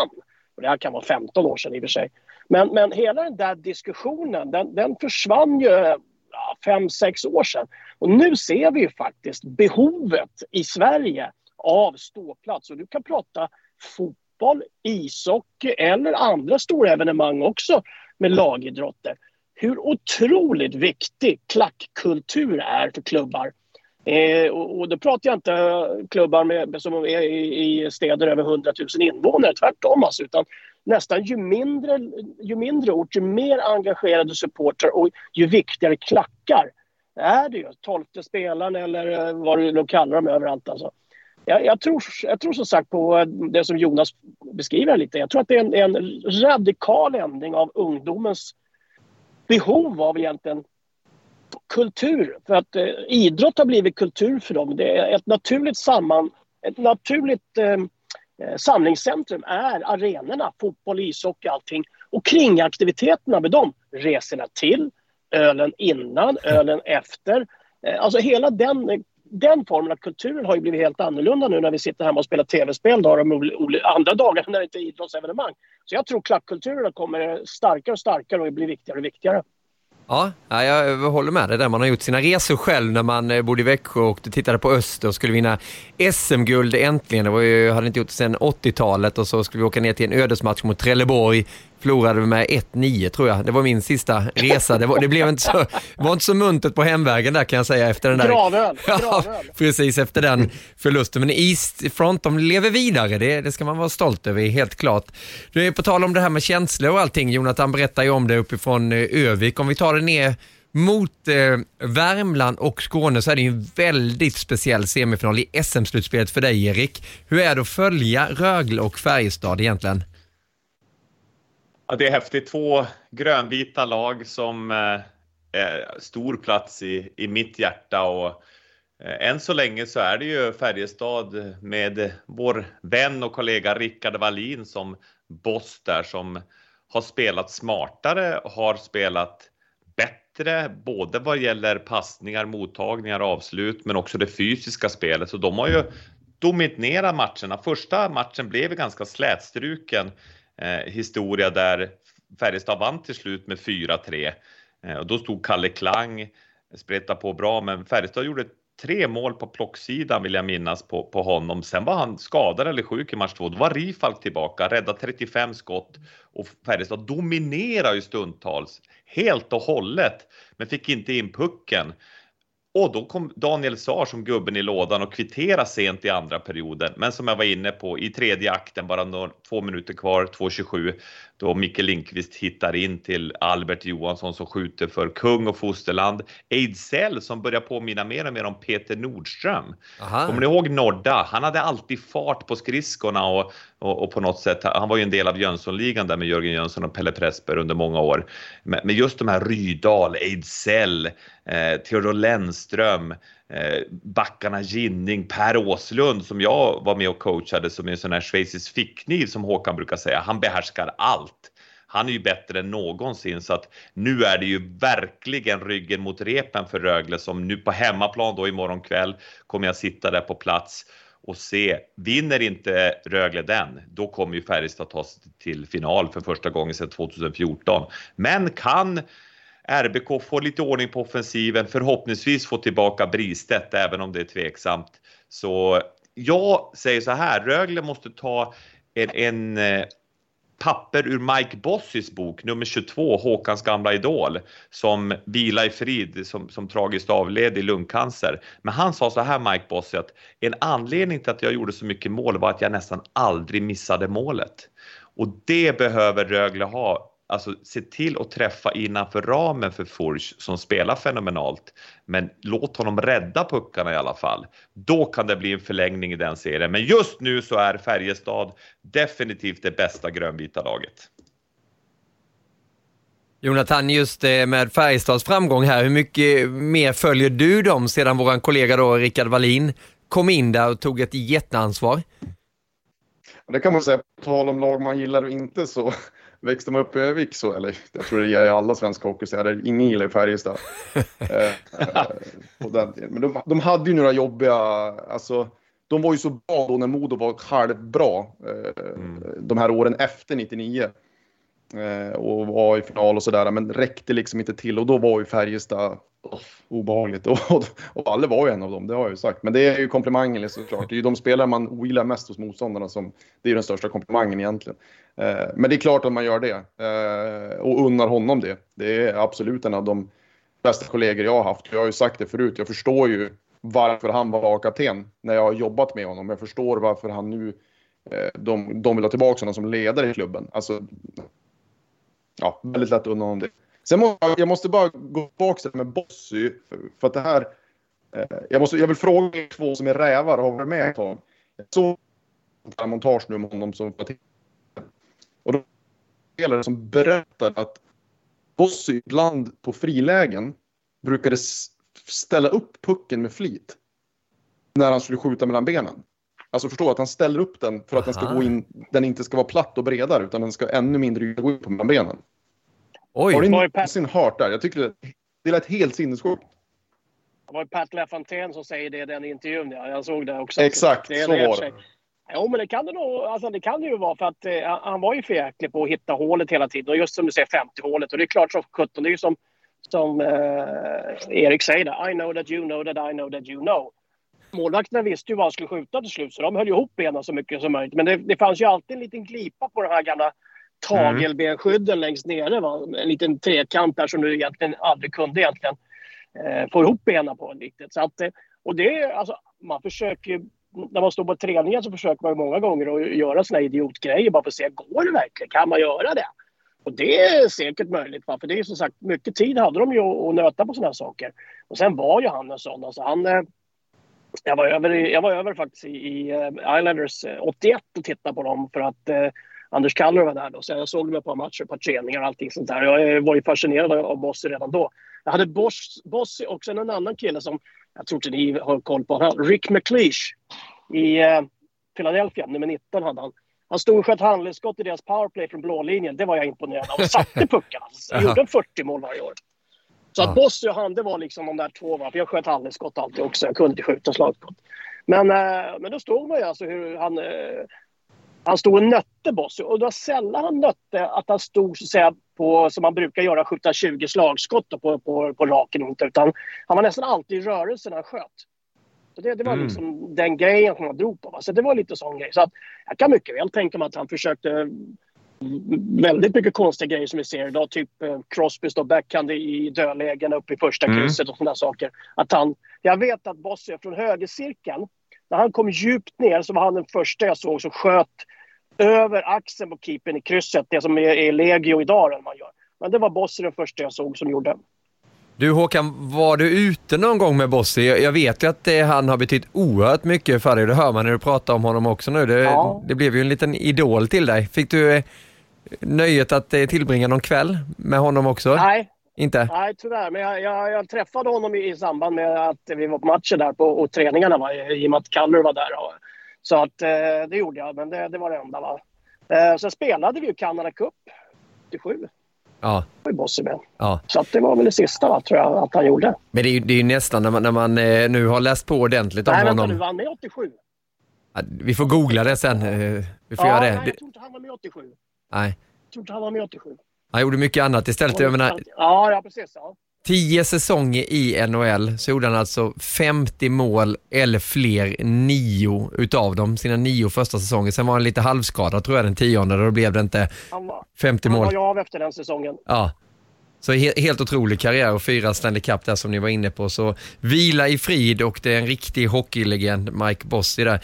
Och det här kan vara 15 år sedan i och för sig. Men hela den där diskussionen, den försvann ju 5-6 år sedan. Och nu ser vi ju faktiskt behovet i Sverige av ståplats. Och du kan prata fotboll, ishockey eller andra stora evenemang också med lagidrotter. Hur otroligt viktig klackkultur är för klubbar. Och då pratar jag inte klubbar som är i städer över 100 000 invånare, tvärtom alltså, utan nästan ju mindre ort, ju mer engagerade supportrar och ju viktigare klackar är det ju. 12:e spelaren eller vad du nu kallar dem överallt alltså. Jag tror som sagt på det som Jonas beskriver lite. Jag tror att det är en radikal ändring av ungdomens behov av egentligen kultur. För att idrott har blivit kultur för dem. Det är ett naturligt samlingscentrum är arenorna, fotboll, ishockey, allting. Och kringaktiviteterna med dem, resorna till, ölen innan, ölen efter. Alltså hela den formen av kulturen har ju blivit helt annorlunda nu när vi sitter hemma och spelar tv-spel andra dagar när det inte är idrottsevenemang. Så jag tror klackkulturen kommer starkare och starkare och blir viktigare och viktigare. Ja, jag håller med dig där. Man har gjort sina resor själv när man bodde i Växjö och tittade på Öster och skulle vinna SM-guld äntligen. Det hade inte gjort det sedan 80-talet och så skulle vi åka ner till en ödesmatch mot Trelleborg. Förlorade vi med 1-9 tror jag. Det var min sista resa. Det var inte så muntert på hemvägen där kan jag säga efter den där. Gravöl. Ja, precis efter den förlusten. Men East Front, de lever vidare. Det ska man vara stolt över, helt klart. Du är på tal om det här med känslor och allting. Jonathan berättar ju om det uppifrån Övik. Om vi tar det ner mot Värmland och Skåne så är det ju en väldigt speciell semifinal i SM-slutspelet för dig, Erik. Hur är det att följa Rögle och Färjestad egentligen? Ja, det är häftigt. 2 grönvita lag som är stor plats i mitt hjärta och än så länge så är det ju Färjestad med vår vän och kollega Rickard Wallin som boss där som har spelat smartare, har spelat bättre både vad gäller passningar, mottagningar, avslut men också det fysiska spelet. Så de har ju dominerat matcherna. Första matchen blev ganska slätstruken historia där Färjestad vann till slut med 4-3 och då stod Kalle Klang, spretade på bra, men Färjestad gjorde 3 mål på plocksidan vill jag minnas på honom. Sen var han skadad eller sjuk i match 2. Då var Rifalk tillbaka, räddade 35 skott och Färjestad dominerar ju stundtals helt och hållet men fick inte in pucken. Och då kom Daniel Saar som gubben i lådan och kvittera sent i andra perioden. Men som jag var inne på, i tredje akten, bara 2 minuter kvar, 2:27, då Micke Lindqvist hittar in till Albert Johansson som skjuter för kung och fosterland. Ejdsell som börjar påminna mer och mer om Peter Nordström. Aha. Kommer ni ihåg Nordda? Han hade alltid fart på skridskorna och på något sätt, han var ju en del av Jönssonligan där med Jörgen Jönsson och Pelle Pressberg under många år. Men just de här Rydal, Ejdsell, Theodor Lennström, backarna Ginning, Per Åslund som jag var med och coachade som en sån här schweizisk fickkniv som Håkan brukar säga. Han behärskar allt. Han är ju bättre än någonsin så att nu är det ju verkligen ryggen mot repen för Rögle som nu på hemmaplan då imorgon kväll kommer jag sitta där på plats och se, vinner inte Rögle den, då kommer ju Färjestad ta sig till final för första gången sedan 2014. Men kan RBK få lite ordning på offensiven, förhoppningsvis få tillbaka Bristedt även om det är tveksamt. Så jag säger så här, Rögle måste ta en papper ur Mike Bossys bok, nummer 22, Håkans gamla idol, som vila i frid, som tragiskt avled i lungcancer. Men han sa så här, Mike Bossy, att en anledning till att jag gjorde så mycket mål var att jag nästan aldrig missade målet. Och det behöver Rögle ha. Alltså se till att träffa innanför ramen för Furch som spelar fenomenalt. Men låt honom rädda puckarna i alla fall. Då kan det bli en förlängning i den serien. Men just nu så är Färjestad definitivt det bästa grönvita laget. Jonathan, just med Färjestads framgång här, hur mycket mer följer du dem sedan våran kollega då Rickard Wallin kom in där och tog ett jätteansvar? Det kan man säga, på tal om lag man gillar och inte så växte man upp i Övik så, eller jag tror det är alla svenska hockey så är ingen gillar i Färjestad på den tiden. Men de hade ju några jobbiga, alltså de var ju så bra då när Modo var halvbra. de här åren efter 99 och var i final och sådär, men räckte liksom inte till, och då var ju Färjestad obehagligt och alla var ju en av dem, det har jag ju sagt, men det är ju komplimangen såklart, det är ju de spelare man ogillar mest hos motståndarna som, det är ju den största komplimangen egentligen, men det är klart att man gör det och unnar honom det. Det är absolut en av de bästa kollegor jag har haft. Jag har ju sagt det förut, jag förstår ju varför han var kapten när jag har jobbat med honom. Jag förstår varför han nu de vill ha tillbaka honom som ledare i klubben. Alltså, ja, väldigt lätt undan om det. Sen jag måste bara gå tillbaka med Bossy, för att det här jag vill fråga er två som är rävar och har varit med på. Jag såg en montage nu med honom som och då spelare som berättade att Bossy ibland på frilägen brukade ställa upp pucken med flit när han skulle skjuta mellan benen. Alltså förstå att han ställer upp den för att den ska gå in, den inte ska vara platt och bredare, utan den ska ännu mindre gå in på mellan benen. Oj. Har ni någonsin hört där? Jag tycker det lät helt sinnessjukt. Det var Pat LaFontaine som säger det i den intervjun. Ja. Jag såg det också. Exakt, det så var det. Jo, men det kan det nog. Alltså, det kan det ju vara för att han var ju för jäklig på att hitta hålet hela tiden. Och just som du säger, 50-hålet. Och det är klart som 17. Det är ju som Erik säger där. I know that you know that I know that you know. Målvakterna visste ju vad han skulle skjuta till slut. Så de höll ju ihop benen så mycket som möjligt. Men det fanns ju alltid en liten glipa på den här gamla tagelbenskydden längst nere. Va? En liten trekant där som du egentligen aldrig kunde få ihop benen på riktigt. Så att, och det är alltså, man försöker ju, när man står på träningen så försöker man många gånger att göra såna idiotgrejer bara för att se, går det verkligen? Kan man göra det? Och det är säkert möjligt, va? För det är som sagt, mycket tid hade de ju att nöta på såna här saker. Och sen var ju han en sån, alltså jag var över faktiskt i Islanders 81 och tittade på dem för att Anders Kaller var där då. Så jag såg mig på matcher, på träningar och allting sånt där. Jag var ju fascinerad av Bossy redan då. Jag hade Bossy och sen en annan kille som jag tror inte ni har koll på. Rick McLeish i Philadelphia, nummer 19 hade han. Han stod och sköt handledsskott i deras powerplay från blå linjen. Det var jag imponerad av. Och satte puckarna. Jag gjorde 40 mål varje år. Så att Bossy och han, det var liksom de där två. För jag sköt handledsskott alltid också. Jag kunde inte skjuta slagskott. Men då stod man ju alltså hur han stod och nötte Bossy. Och det var sällan han nötte att han stod så att säga på, som man brukar göra, skjuta 20 slagskott på raken. Utan han var nästan alltid i rörelse när han sköt. Så det var liksom den grejen som han drog på. Va? Så det var lite sån grej. Så att jag kan mycket väl tänka mig att han försökte väldigt mycket konstiga grejer som vi ser idag. Typ Crosby står backhand i dödlägen upp i första krysset och sådana saker. Jag vet att Bossy från högercirkeln, när han kom djupt ner så var han den första jag såg som sköt över axeln på keepern i krysset. Det som är legio idag än man gör. Men det var Bossy den första jag såg som gjorde. Du Håkan, var du ute någon gång med Bossy? Jag vet ju att han har betytt oerhört mycket för dig. Det hör man när du pratar om honom också nu. Det blev ju en liten idol till dig. Fick du nöjet att tillbringa någon kväll med honom också? Nej. Inte? Nej, tyvärr. Men jag träffade honom i samband med att vi var på matcher där på träningarna, va? I och med att Kaller var där. Så att det gjorde jag, men det var det enda. Va? Sen spelade vi ju Canada Cup 87. Ja. Det var Bossy med. Ja. Så att det var väl det sista, va, tror jag att han gjorde. Men det är ju nästan när man nu har läst på ordentligt om honom. Nej, vänta, nu var han med 87. Ja, vi får googla det sen. Vi får göra det. Nej, jag tror inte han var med 87. Nej. Jag tror inte han var med 87. Han gjorde mycket annat istället. Jag menar, ja, precis. Ja. 10 säsonger i NHL så gjorde han alltså 50 mål eller fler, 9 utav dem, sina 9 första säsonger. Sen var han lite halvskadad tror jag den 10:e, då blev det inte 50 mål. Han var ju av efter den säsongen. Ja. Så helt otrolig karriär och 4 Stanley Cup där som ni var inne på. Så vila i frid, och det är en riktig hockeylegend, Mike Bossy där.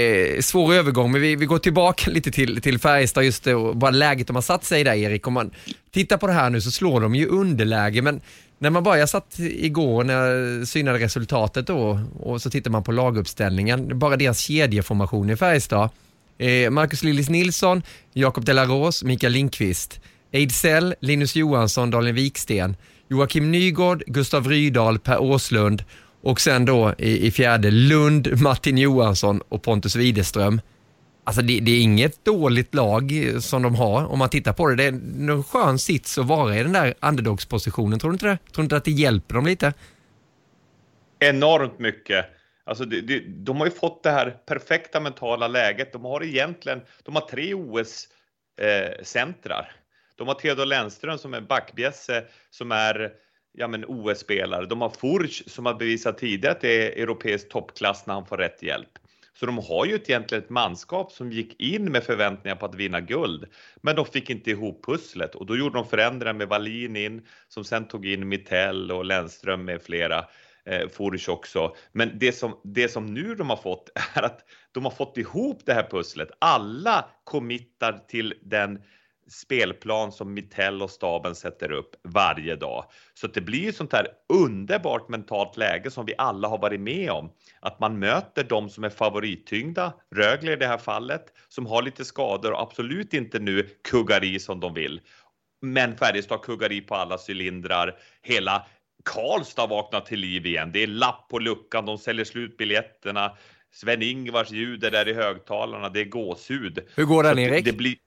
Svår övergång, men vi går tillbaka lite till Färjestad just det, och bara läget de har satt sig där, Erik. Om man tittar på det här nu så slår de ju underläge, men när man bara, jag satt igår när jag synade resultatet då, och så tittar man på laguppställningen, bara deras kedjeformation i Färjestad. Marcus Lillis Nilsson, Jakob Delarose, Mikael Lindqvist, Ejdsell, Linus Johansson, Daniel Wiksten, Joakim Nygård, Gustav Rydahl, Per Åslund, och sen då i fjärde Lund, Martin Johansson och Pontus Widerström. Alltså det är inget dåligt lag som de har om man tittar på det. Det är en skön sits att vara i den där underdogspositionen. Tror du inte det? Tror du inte att det hjälper dem lite? Enormt mycket. Alltså de har ju fått det här perfekta mentala läget. De har 3 OS-centrar. De har Theodor Lennström som är backbjässe som är OS-spelare. De har Furch som har bevisat tidigare att det är europeisk toppklass när han får rätt hjälp. Så de har ju egentligen ett manskap som gick in med förväntningar på att vinna guld. Men de fick inte ihop pusslet och då gjorde de förändringar med Wallin in som sen tog in Mittell och Lennström med flera. Furch också. Men det som nu de har fått är att de har fått ihop det här pusslet. Alla committar till den spelplan som Mittell och staben sätter upp varje dag. Så att det blir ett sånt här underbart mentalt läge som vi alla har varit med om. Att man möter de som är favorittyngda, Rögle i det här fallet, som har lite skador och absolut inte nu kuggar i som de vill. Men Färjestad kuggar i på alla cylindrar. Hela Karlstad vaknar till liv igen. Det är lapp på luckan, de säljer slut biljetterna. Sven-Ingvars ljud är där i högtalarna, det är gåshud. Hur går den, Erik? Det blir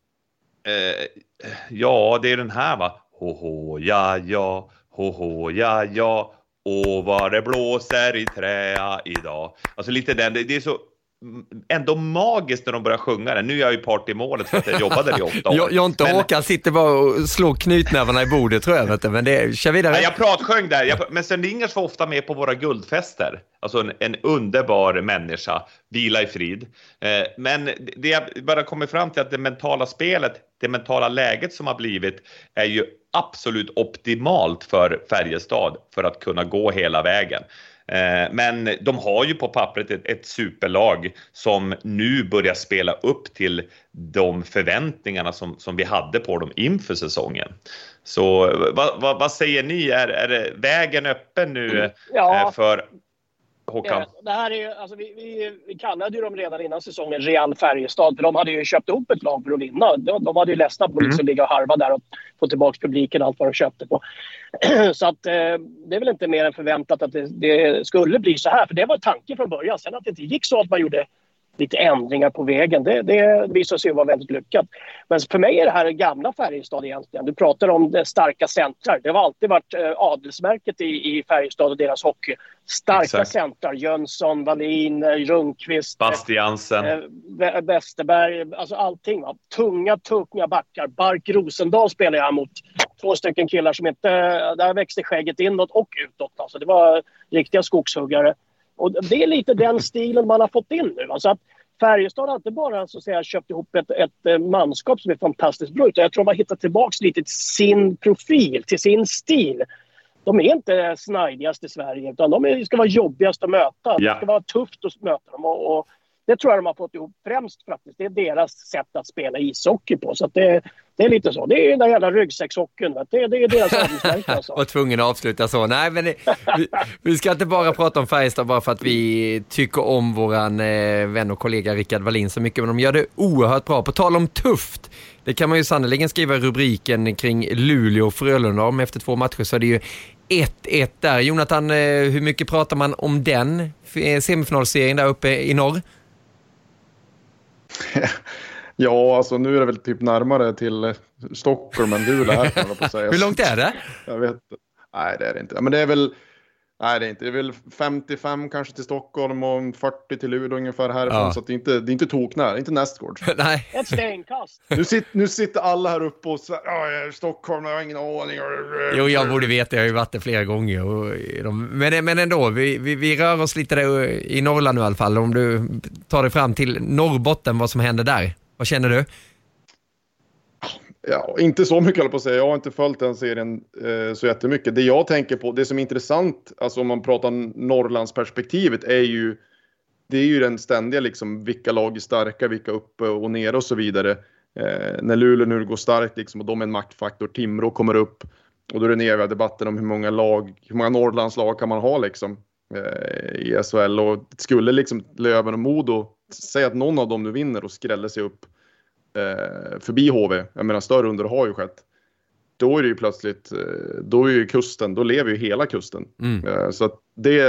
ja, det är den här va. Ho ja ja, ho ja ja. Och vad det blåser i träa idag. Alltså lite den, det är så ändå magiskt när de börjar sjunga den. Nu är jag ju part i målet för att jag jobbade där i 8 år. Jag inte Håkan sitter bara och slår knytnävarna i bordet tror jag, vet du. Men det kör vidare. Jag pratsjöng där. Men Sven-Ingvars var ofta med på våra guldfester. Alltså en underbar människa. Vila i frid. Men det jag bara kommer fram till att det mentala spelet, det mentala läget som har blivit är ju absolut optimalt för Färjestad för att kunna gå hela vägen. Men de har ju på pappret ett superlag som nu börjar spela upp till de förväntningarna som vi hade på dem inför säsongen. Så vad säger ni? Är vägen öppen nu för Håkan? Det här är ju, alltså vi kallade ju dem redan innan säsongen Real Färjestad, för de hade ju köpt upp ett lag för att vinna. De hade ju ledsnat på att liksom ligga och harva där och få tillbaka publiken och allt vad de köpte på. Så att det är väl inte mer än förväntat att det skulle bli så här, för det var tanken från början. Sen att det inte gick så att man gjorde lite ändringar på vägen, det visade sig vara väldigt lyckat. Men för mig är det här gamla Färjestad egentligen. Du pratar om det starka centrar. Det har alltid varit adelsmärket i Färjestad och deras hockey. Starka centrar. Jönsson, Wallin, Rundqvist, Bastiansen, Westerberg, alltså allting. Va? Tunga backar. Bark Rosendal spelar jag mot 2 stycken killar som inte, där växte skägget inåt och utåt. Alltså det var riktiga skogshuggare. Och det är lite den stilen man har fått in nu. Alltså att Färjestad har inte bara så att säga, köpt ihop ett manskap som är fantastiskt bra, utan jag tror man hittar tillbaka lite till sin profil, till sin stil. De är inte snajdigast i Sverige, utan de ska vara jobbigast att möta. Det ska vara tufft att möta dem. Och det tror jag de har fått ihop främst faktiskt. Det är deras sätt att spela ishockey på. Så att det är lite så. Det är den där jävla ryggsäckshockeyn. Det är deras avsnitt. Alltså. Var tvungen att avsluta så. Nej, men vi ska inte bara prata om Färjestad bara för att vi tycker om våran vän och kollega Rickard Wallin så mycket. Men de gör det oerhört bra. På tal om tufft. Det kan man ju sannoliken skriva i rubriken kring Luleå och Frölunda om. Efter 2 matcher så är det ju 1-1 där. Jonathan, hur mycket pratar man om den semifinalserien där uppe i norr? Ja, alltså nu är det väl typ närmare till Stockholm än Luleå här, kan jag på säga. Hur långt är det? Jag vet. Nej, det är det inte. Men det är väl det är väl 55 kanske till Stockholm och 40 till Luleå ungefär härifrån. Ja. Så att det är inte toknär, inte nästgård. Nej. Ett stenkast. Nu sitter alla här uppe och säger Stockholm, jag har ingen aning. Jo, jag borde veta, jag har ju varit där flera gånger. Men ändå, vi rör oss lite där i Norrland nu i alla fall. Om du tar dig fram till Norrbotten, vad som händer där. Vad känner du? Ja, inte så mycket på att säga. Jag har inte följt den serien så jättemycket. Det jag tänker på, det som är intressant, alltså om man pratar Norrlandsperspektivet, det är ju den ständiga liksom, vilka lag är starka, vilka uppe och ner och så vidare. När Luleå nu går starkt liksom, och de är en maktfaktor, Timrå kommer upp och då är det en eviga debatten om hur många Norrlandslag kan man ha liksom, i SHL, och skulle liksom Löven och Modo säga att någon av dem nu vinner och skräller sig upp förbi HV, jag menar större under har ju skett, då är det ju plötsligt, då är ju kusten, då lever ju hela kusten. Så att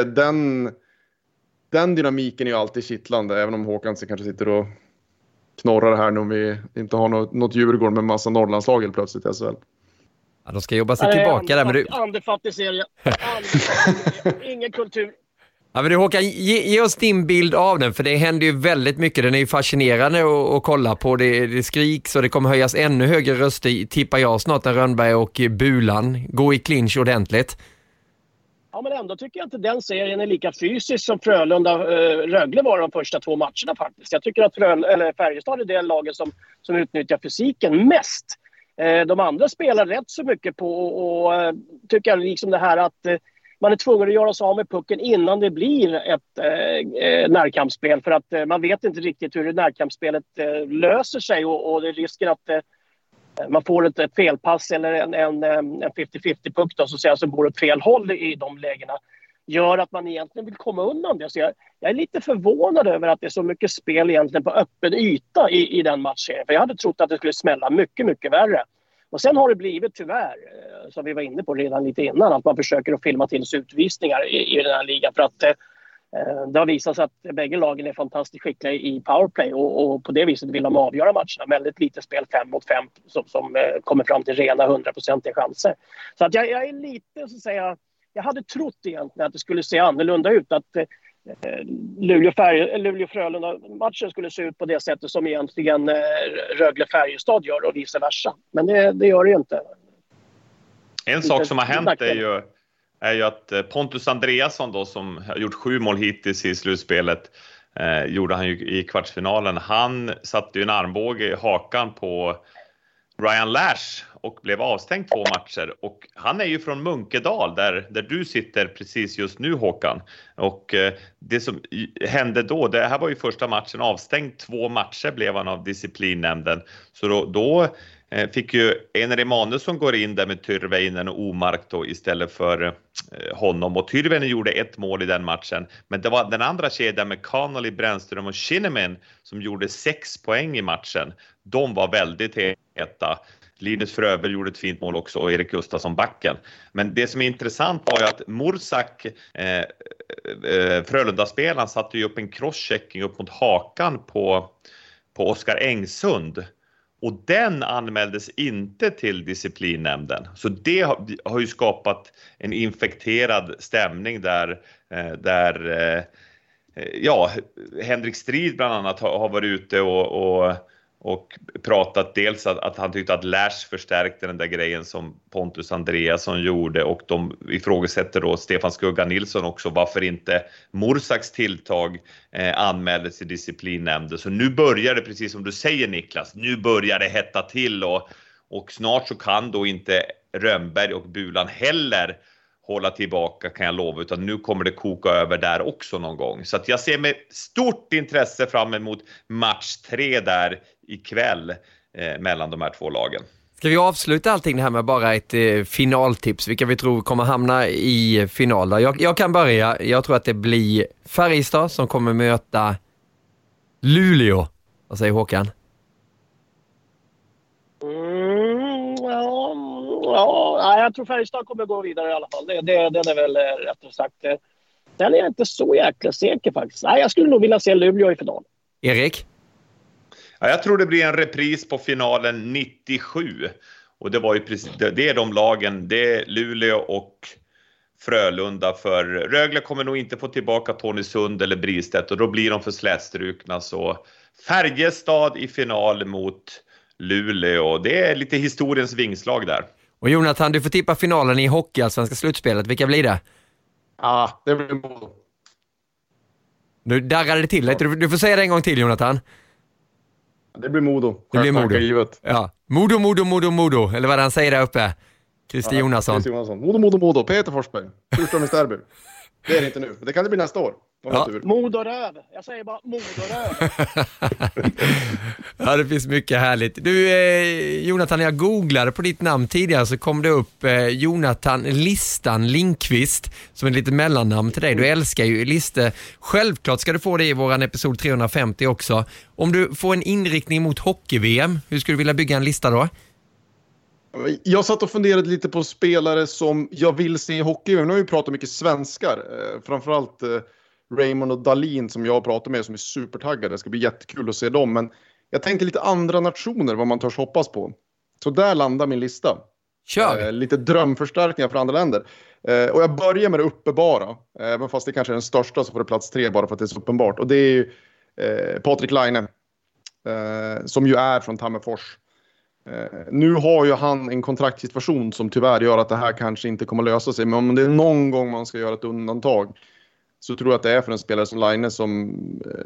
den dynamiken är ju alltid kittlande, även om Håkan kanske sitter och knorrar här nu om vi inte har något Djurgården med massa Norrlandslag helt plötsligt i SHL. Ja, de ska jobba sig tillbaka där, men du... Andefattig serie. Ingen kultur. Ja, men du Håkan, ge oss din bild av den, för det händer ju väldigt mycket. Den är ju fascinerande att kolla på. Det skriks och det kommer höjas ännu högre röster, tippar jag snart, när Rönnberg och Bulan går i clinch ordentligt. Ja, men ändå tycker jag inte den serien är lika fysisk som Frölunda-Rögle var de första 2 matcherna faktiskt. Jag tycker att Färjestad är det laget som utnyttjar fysiken mest. De andra spelar rätt så mycket på och tycker jag liksom det här att man är tvungen att göra sig av med pucken innan det blir ett närkampsspel, för att man vet inte riktigt hur närkampsspelet löser sig och det är risken att man får ett felpass eller en 50-50 puck då, så att säga, som går åt fel håll i de lägena, gör att man egentligen vill komma undan det. Så jag är lite förvånad över att det är så mycket spel egentligen på öppen yta i den matchen. För jag hade trott att det skulle smälla mycket, mycket värre. Och sen har det blivit tyvärr, som vi var inne på redan lite innan, att man försöker att filma till sig utvisningar i den här ligan. För att det har visat sig att bägge lagen är fantastiskt skickliga i powerplay och på det viset vill de avgöra matcherna. Väldigt lite spel 5 mot 5 som kommer fram till rena 100% chanser. Så att jag är lite, så att säga, jag hade trott egentligen att det skulle se annorlunda ut. Att Luleå-Frölunda-matchen skulle se ut på det sättet som egentligen Rögle-Färjestad gör och vice versa. Men det gör det ju inte. En sak som har hänt är ju att Pontus Andreasson då, som har gjort 7 mål hittills i slutspelet, gjorde han ju i kvartsfinalen. Han satte ju en armbåge i hakan på Ryan Lash och blev avstängd 2 matcher. Och han är ju från Munkedal där du sitter precis just nu, Håkan. Och det som hände då, det här var ju första matchen, avstängd 2 matcher blev han av disciplinnämnden. Så då fick ju Einar Emanuelsson går in där med Tyrväinen och Omark då istället för honom. Och Tyrväinen gjorde 1 mål i den matchen. Men det var den andra kedjan med Connolly, Brännström och Kinnaman som gjorde 6 poäng i matchen. De var väldigt heta. Linus Fröberg gjorde ett fint mål också och Erik Gustafsson backen. Men det som är intressant var ju att Mursak, Frölunda-spelaren, satte ju upp en crosschecking upp mot hakan på Oskar Engsund. Och den anmäldes inte till disciplinnämnden. Så det har ju skapat en infekterad stämning där Henrik Strid bland annat har varit ute och pratat dels att han tyckte att Lash förstärkte den där grejen som Pontus Andreasson gjorde, och de ifrågasätter då Stefan Skugga Nilsson också varför inte Mursaks tilltag anmäldes till disciplinnämnden. Så nu börjar det, precis som du säger Niklas, nu börjar det hetta till och snart så kan då inte Rönnberg och Bulan heller hålla tillbaka, kan jag lova, utan nu kommer det koka över där också någon gång. Så att jag ser med stort intresse fram emot match 3 där ikväll mellan de här 2 lagen. Ska vi avsluta allting det här med bara ett finaltips? Vilka vi tror kommer hamna i final då? Jag kan börja. Jag tror att det blir Färjestad som kommer möta Luleå. Vad säger Håkan? Ja, jag tror Färjestad kommer gå vidare i alla fall. Det är väl rätt sagt. Den är jag inte så jäkla säker faktiskt. Nej, jag skulle nog vilja se Luleå i final. Erik? Ja, jag tror det blir en repris på finalen 97. Och det var ju precis, det är de lagen, det är Luleå och Frölunda. För Rögle kommer nog inte få tillbaka Tony Sund eller Bristedt, och då blir de för slätstrukna. Så Färjestad i final mot Luleå. Det är lite historiens vingslag där. Och Jonathan, du får tippa finalen i hockey, allsvenska slutspelet. Vilka blir det? Ja, det blir Modo. Nu darrar det till. Du får säga det en gång till, Jonathan. Det blir Modo. Det blir Modo. Ja. Modo. Eller vad han säger där uppe. Christer Jonasson. Modo. Peter Forsberg. Storström i Stärby. Det är det inte nu. Det kan det bli nästa år. Ja. Modoröv. Jag säger bara Modoröv. Ja, det finns mycket härligt. Du, Jonathan, jag googlade på ditt namn tidigare så kom det upp Jonathan Listan Lindqvist som ett litet mellannamn till dig. Du älskar ju listor. Självklart ska du få det i våran episod 350 också. Om du får en inriktning mot hockey-VM, hur skulle du vilja bygga en lista då? Jag satt och funderade lite på spelare som jag vill se i hockey. Nu har vi pratat mycket svenskar. Framförallt Raymond och Dahlin som jag pratar med som är supertaggade. Det ska bli jättekul att se dem. Men jag tänkte lite andra nationer vad man törs hoppas på. Så där landar min lista. Kör. Lite drömförstärkningar för andra länder. Och jag börjar med det uppenbara. Även fast det kanske är den största så får det plats 3 bara för att det är så uppenbart. Och det är ju Patrik Laine. Som ju är från Tammerfors. Nu har ju han en kontraktssituation som tyvärr gör att det här kanske inte kommer lösa sig. Men om det är någon gång man ska göra ett undantag så tror jag att det är för en spelare som Laine som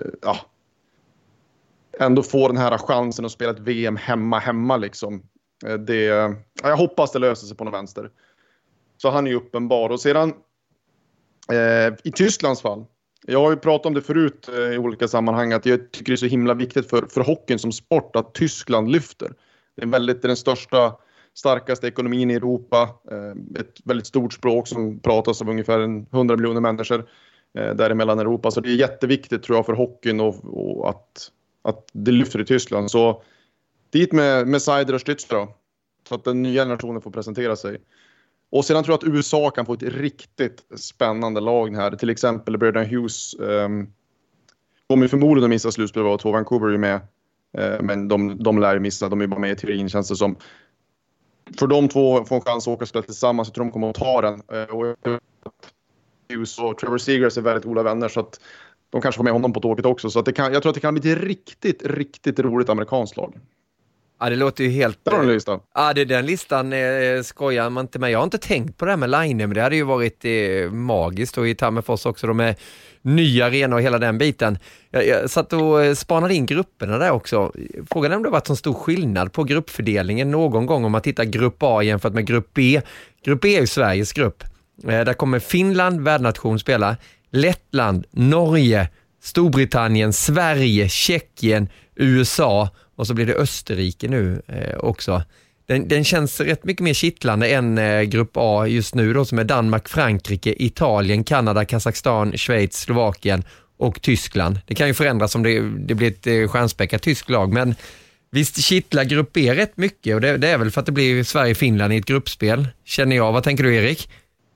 ändå får den här chansen att spela ett VM hemma liksom. Jag hoppas det löser sig på någon vänster. Så han är ju uppenbar. Och sedan i Tysklands fall. Jag har ju pratat om det förut i olika sammanhang. Att jag tycker det är så himla viktigt för hockeyn som sport att Tyskland lyfter. Det är den största, starkaste ekonomin i Europa. Ett väldigt stort språk som pratas av ungefär 100 miljoner människor däremellan Europa. Så det är jätteviktigt tror jag för hockeyn och att det lyfter i Tyskland. Så dit med Seider och Stützle då. Så att den nya generationen får presentera sig. Och sedan tror jag att USA kan få ett riktigt spännande lag här. Till exempel Braden Hughes kommer förmodligen att missa slutspel av 2. Vancouver är med. Men de lär missa. De är bara med i teorin känns det som. För de två får en chans att åka och spela tillsammans. Jag tror de kommer att ta den. Och Hughes och Trevor Zegras är väldigt goda vänner. Så att de kanske får med honom på tåget också. Så att jag tror att det kan bli ett riktigt, riktigt roligt amerikanskt lag. Ja, det låter ju helt... Det är den listan. Ja, den listan skojar man inte med. Jag har inte tänkt på det här med Laine, men det hade ju varit magiskt. Och i Tammerfors också, de är nya arenor och hela den biten. Jag satt och spanade in grupperna där också. Frågan är om det har varit så stor skillnad på gruppfördelningen någon gång om man tittar grupp A jämfört med grupp B. Grupp B är ju Sveriges grupp. Där kommer Finland, värdnation, spela. Lettland, Norge, Storbritannien, Sverige, Tjeckien, USA och så blir det Österrike nu också. Den känns rätt mycket mer kittlande än grupp A just nu då, som är Danmark, Frankrike, Italien, Kanada, Kazakstan, Schweiz, Slovakien och Tyskland. Det kan ju förändras om det blir ett stjärnspäckat tysk lag, men visst kittlar grupp B rätt mycket och det är väl för att det blir Sverige-Finland i ett gruppspel, känner jag. Vad tänker du, Erik?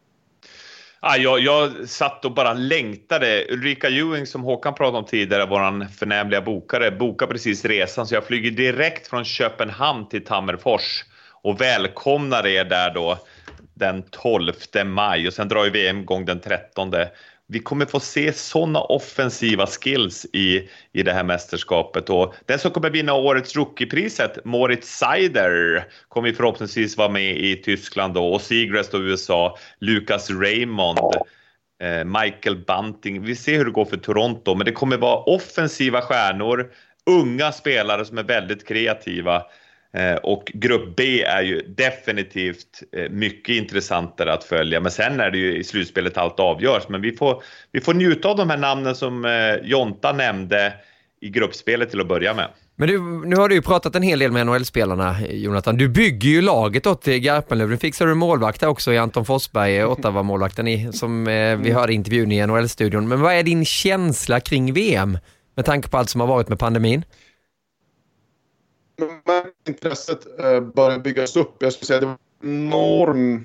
Jag satt och bara längtade. Ulrika Ewing som Håkan pratade om tidigare, våran förnämliga bokar precis resan. Så jag flyger direkt från Köpenhamn till Tammerfors och välkomnar er där då den 12 maj. Och sen drar ju VM igång den 13. Vi kommer få se sådana offensiva skills i det här mästerskapet. Och den som kommer vinna årets rookiepriset, Moritz Seider, kommer förhoppningsvis vara med i Tyskland då. Och Zegras då USA, Lucas Raymond, Michael Bunting. Vi ser hur det går för Toronto, men det kommer vara offensiva stjärnor, unga spelare som är väldigt kreativa. Och grupp B är ju definitivt mycket intressantare att följa. Men sen är det ju i slutspelet allt avgörs. Men vi får njuta av de här namnen som Jonta nämnde i gruppspelet till att börja med. Men nu har du ju pratat en hel del med NHL-spelarna, Jonathan. Du bygger ju laget åt Garpenlöv. Nu fixar du målvakt också i Anton Forsberg, Ottawa-målvakten som vi hörde i intervjun i NHL-studion. Men vad är din känsla kring VM med tanke på allt som har varit med pandemin? Men intresset börjar byggas upp. Jag skulle säga att det var enorm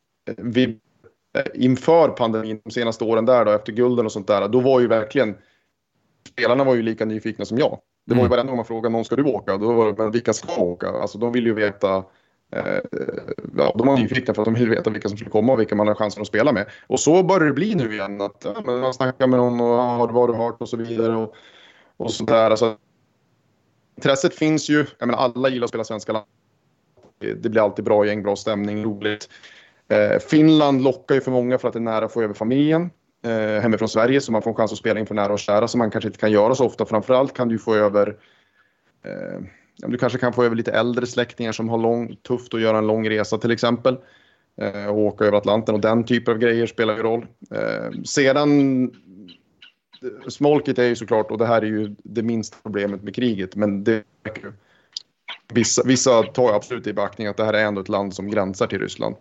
inför pandemin de senaste åren där då, efter gulden och sånt där. Då var ju verkligen spelarna var ju lika nyfikna som jag. Det var ju varenda gång man frågade någon ska du åka? Då var det, men vilka ska åka? Alltså de vill ju veta de var nyfikna för att de vill veta vilka som skulle komma och vilka man har chansen att spela med. Och så börjar det bli nu igen att man snackar med någon och har vad du hört och så vidare och sånt där. Alltså intresset finns ju. Jag menar, alla gillar att spela svenska lag. Det blir alltid bra gäng, bra stämning, roligt. Finland lockar ju för många för att det är nära att få över familjen hemifrån Sverige, så man får en chans att spela inför nära och kära som man kanske inte kan göra så ofta. Framförallt kan du få över du kanske kan få över lite äldre släktingar som har tufft att göra en lång resa till exempel och åka över Atlanten, och den typen av grejer spelar ju roll. Sedan smolket är ju såklart, och det här är ju det minsta problemet med kriget, men det vissa tar absolut i beaktning att det här är ändå ett land som gränsar till Ryssland.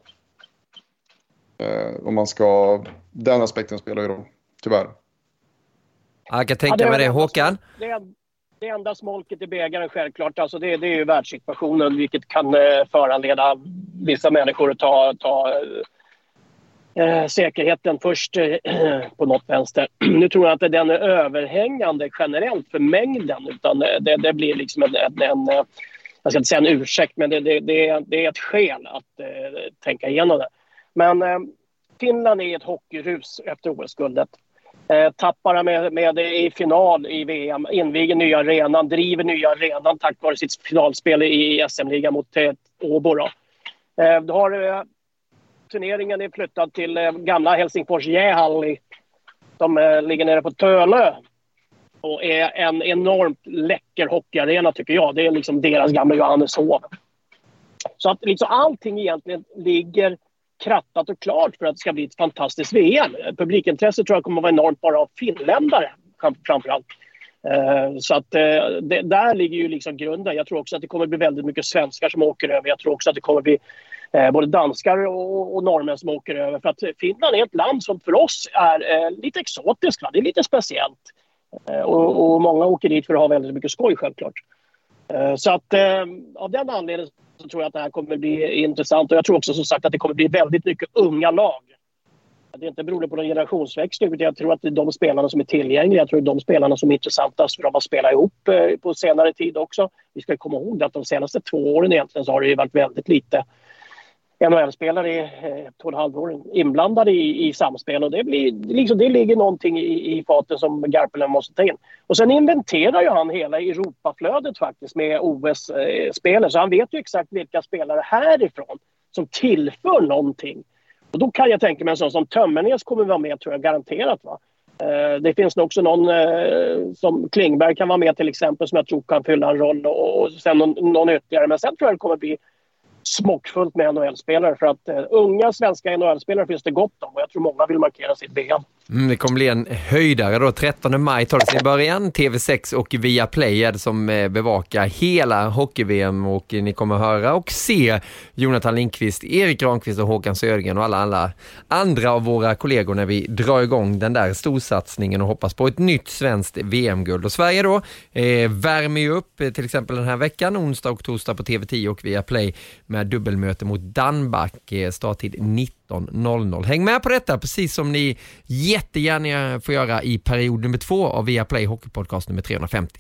Om man ska, den aspekten spelar ju roll, tyvärr. Jag kan tänka mig det, Håkan. Det enda smolket i bägaren självklart, alltså det är ju världssituationen, vilket kan föranleda vissa människor att ta säkerheten först på något vänster. Nu tror jag inte den är överhängande generellt för mängden, utan det blir liksom jag ska inte säga en ursäkt, men det är ett skäl att tänka igenom det. Men Finland är ett hockeyrus efter OS-guldet. Tappar med i final i VM, inviger nya arenan, driver nya arenan tack vare sitt finalspel i SM-ligan mot Åbo. Då har turneringen är flyttad till gamla Helsingfors Jäähalli som ligger nere på Tölö och är en enormt läcker hockeyarena tycker jag. Det är liksom deras gamla Johanneshov. Så att liksom allting egentligen ligger krattat och klart för att det ska bli ett fantastiskt VM. Publikintresset tror jag kommer att vara enormt bara av finländare framförallt. Så att där ligger ju liksom grunden. Jag tror också att det kommer bli väldigt mycket svenskar som åker över. Jag tror också att det kommer bli både danskar och norrmän som åker över. För att Finland är ett land som för oss är lite exotiskt. Va? Det är lite speciellt. Och många åker dit för att ha väldigt mycket skoj självklart. Så att av den anledningen så tror jag att det här kommer bli intressant. Och jag tror också som sagt att det kommer bli väldigt mycket unga lag. Det är inte beroende på någon generationsväxling, utan jag tror att det är de spelarna som är tillgängliga. Jag tror att det är de spelarna som är intressantast för dem att spela ihop på senare tid också. Vi ska komma ihåg att de senaste 2 åren egentligen så har det ju varit väldigt lite NHL-spelare i 2,5 år inblandade i samspel. Och det ligger någonting i faten som Garpenlöv måste ta in. Och sen inventerar ju han hela Europaflödet faktiskt med OS-spelare. Så han vet ju exakt vilka spelare härifrån som tillför någonting. Och då kan jag tänka mig en sån som Tömmernes kommer vara med tror jag garanterat. Va? Det finns nog också någon som Klingberg kan vara med till exempel som jag tror kan fylla en roll och sen någon ytterligare. Men sen tror jag det kommer bli smockfullt med NHL-spelare för att unga svenska NHL-spelare finns det gott om och jag tror många vill markera sitt VM. Det kommer bli en höjdare då. 13 maj tar det sin början. TV6 och Viaplay som bevakar hela hockey-VM och ni kommer höra och se Jonathan Lindqvist, Erik Granqvist och Håkan Södergren och alla andra av våra kollegor när vi drar igång den där storsatsningen och hoppas på ett nytt svenskt VM-guld. Och Sverige då värmer ju upp till exempel den här veckan, onsdag och torsdag på TV10 och Viaplay med dubbelmöte mot Danmark, starttid 19:00. Häng med på detta, precis som ni jättegärna får göra i period nummer 2 av Viaplay Hockeypodcast nummer 350.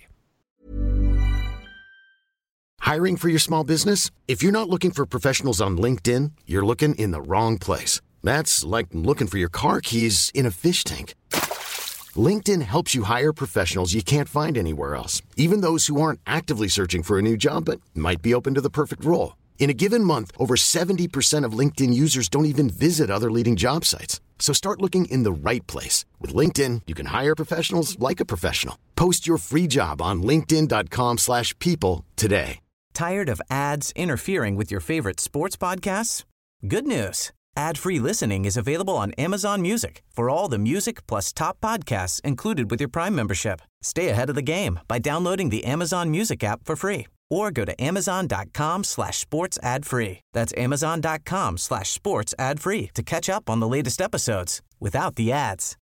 Hiring for your small business? If you're not looking for professionals on LinkedIn, you're looking in the wrong place. That's like looking for your car keys in a fish tank. LinkedIn helps you hire professionals you can't find anywhere else, even those who aren't actively searching for a new job but might be open to the perfect role. In a given month, over 70% of LinkedIn users don't even visit other leading job sites. So start looking in the right place. With LinkedIn, you can hire professionals like a professional. Post your free job on linkedin.com/people today. Tired of ads interfering with your favorite sports podcasts? Good news. Ad-free listening is available on Amazon Music for all the music plus top podcasts included with your Prime membership. Stay ahead of the game by downloading the Amazon Music app for free or go to amazon.com/sports ad free. That's amazon.com/sports ad free to catch up on the latest episodes without the ads.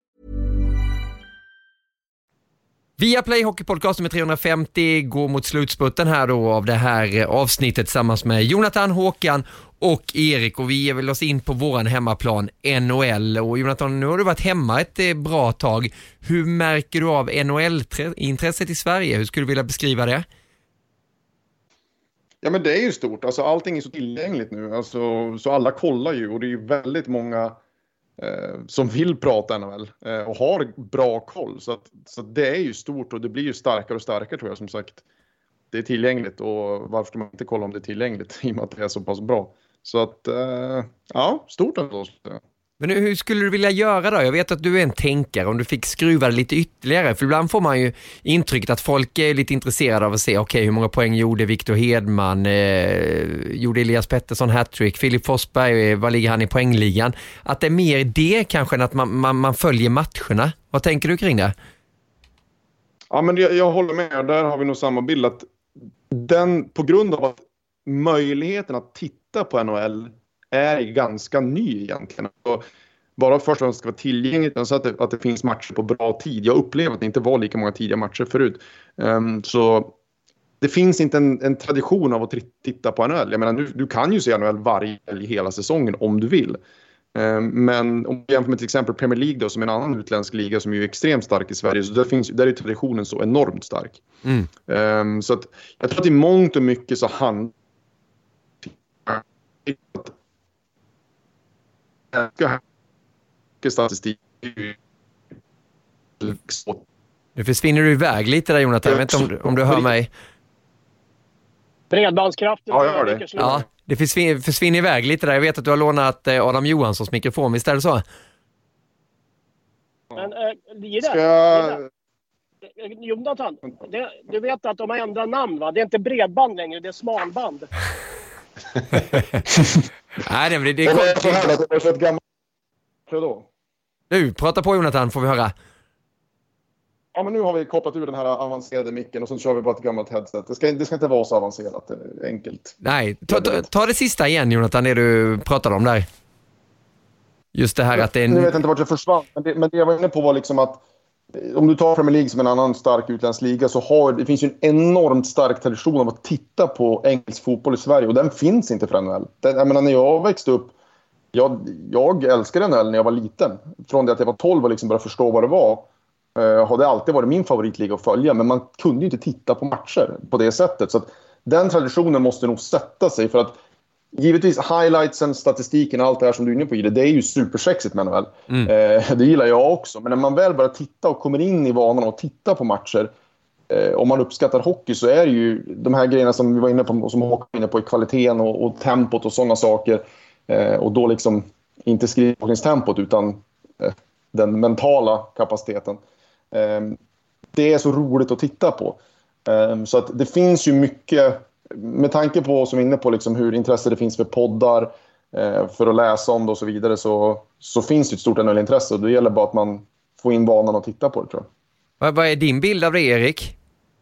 Viaplay Hockeypodcast med 350 går mot slutspurten här då av det här avsnittet tillsammans med Jonathan, Håkan och Erik, och vi ger väl oss in på våran hemmaplan NHL. Och Jonathan, nu har du varit hemma ett bra tag. Hur märker du av NHL-intresset i Sverige? Hur skulle du vilja beskriva det? Ja, men det är ju stort. Alltså, allting är så tillgängligt nu. Alltså, så alla kollar ju och det är ju väldigt många som vill prata NHL och har bra koll. Så det är ju stort och det blir ju starkare och starkare tror jag som sagt. Det är tillgängligt och varför ska man inte kolla om det är tillgängligt i och med att det är så pass bra. Så att, ja, stort ändå. Men hur skulle du vilja göra då? Jag vet att du är en tänkare, om du fick skruva det lite ytterligare. För ibland får man ju intrycket att folk är lite intresserade av att se hur många poäng gjorde Victor Hedman, gjorde Elias Pettersson hattrick, Filip Forsberg, vad ligger han i poängligan? Att det är mer det kanske än att man följer matcherna. Vad tänker du kring det? Ja, men jag håller med. Där har vi nog samma bild. Att på grund av att möjligheten att titta på NHL är ganska ny egentligen. Och bara först och främst ska vara tillgängligt så att det finns matcher på bra tid. Jag upplever att det inte var lika många tidiga matcher förut. Så det finns inte en tradition av att titta på NHL. Jag menar, du kan ju se NHL hela säsongen om du vill. Men om vi jämför med till exempel Premier League då, som är en annan utländsk liga som är ju extremt stark i Sverige, så där är traditionen så enormt stark. Så att jag tror att i mångt och mycket så handlar statistik. Nu försvinner du iväg lite där, Jonathan. Jag vet inte om du hör mig. Bredbandskraften. Ja, jag hör det. Ja, det försvinner iväg lite där. Jag vet att du har lånat Adam Johanssons mikrofon. Visst är det så? Men Jonathan, du vet att de har ändrat namn, va? Det är inte bredband längre, det är smalband. Nej, det är för ett gammalt då. Du, prata på Jonathan, får vi höra. Ja, men nu har vi kopplat ur den här avancerade micken och så kör vi bara ett gammalt headset. Det ska inte vara så avancerat, det är enkelt. Nej, ta det sista igen, Jonathan, det du pratade om där. Just det här att det är... Nu vet jag inte vart jag försvann, men det jag var inne på var liksom att om du tar Premier League som en annan stark utländsk liga, så det finns ju en enormt stark tradition av att titta på engelsk fotboll i Sverige, och den finns inte för NHL. Jag menar, när jag växte upp, jag älskade NHL när jag var liten. Från det att jag var 12 och liksom började förstå vad det var. Hade alltid varit min favoritliga att följa, men man kunde ju inte titta på matcher på det sättet. Så att den traditionen måste nog sätta sig, för att givetvis highlightsen, statistiken och allt det här som du är inne på, det är ju supersexigt med NHL. Det gillar jag också, men när man väl börjar titta och kommer in i vanan och titta på matcher, om man uppskattar hockey, så är det ju de här grejerna som vi var inne på och som Håkan var inne på, i kvaliteten och tempot och sådana saker, och då liksom inte skrivningstempot utan den mentala kapaciteten. Det är så roligt att titta på. Så att det finns ju mycket, med tanke på som inne på liksom hur intresse det finns för poddar, för att läsa om det och så vidare, så finns det ett stort NHL-intresse, och det gäller bara att man får in vanan att titta på det, tror jag. Vad är din bild av det, Erik?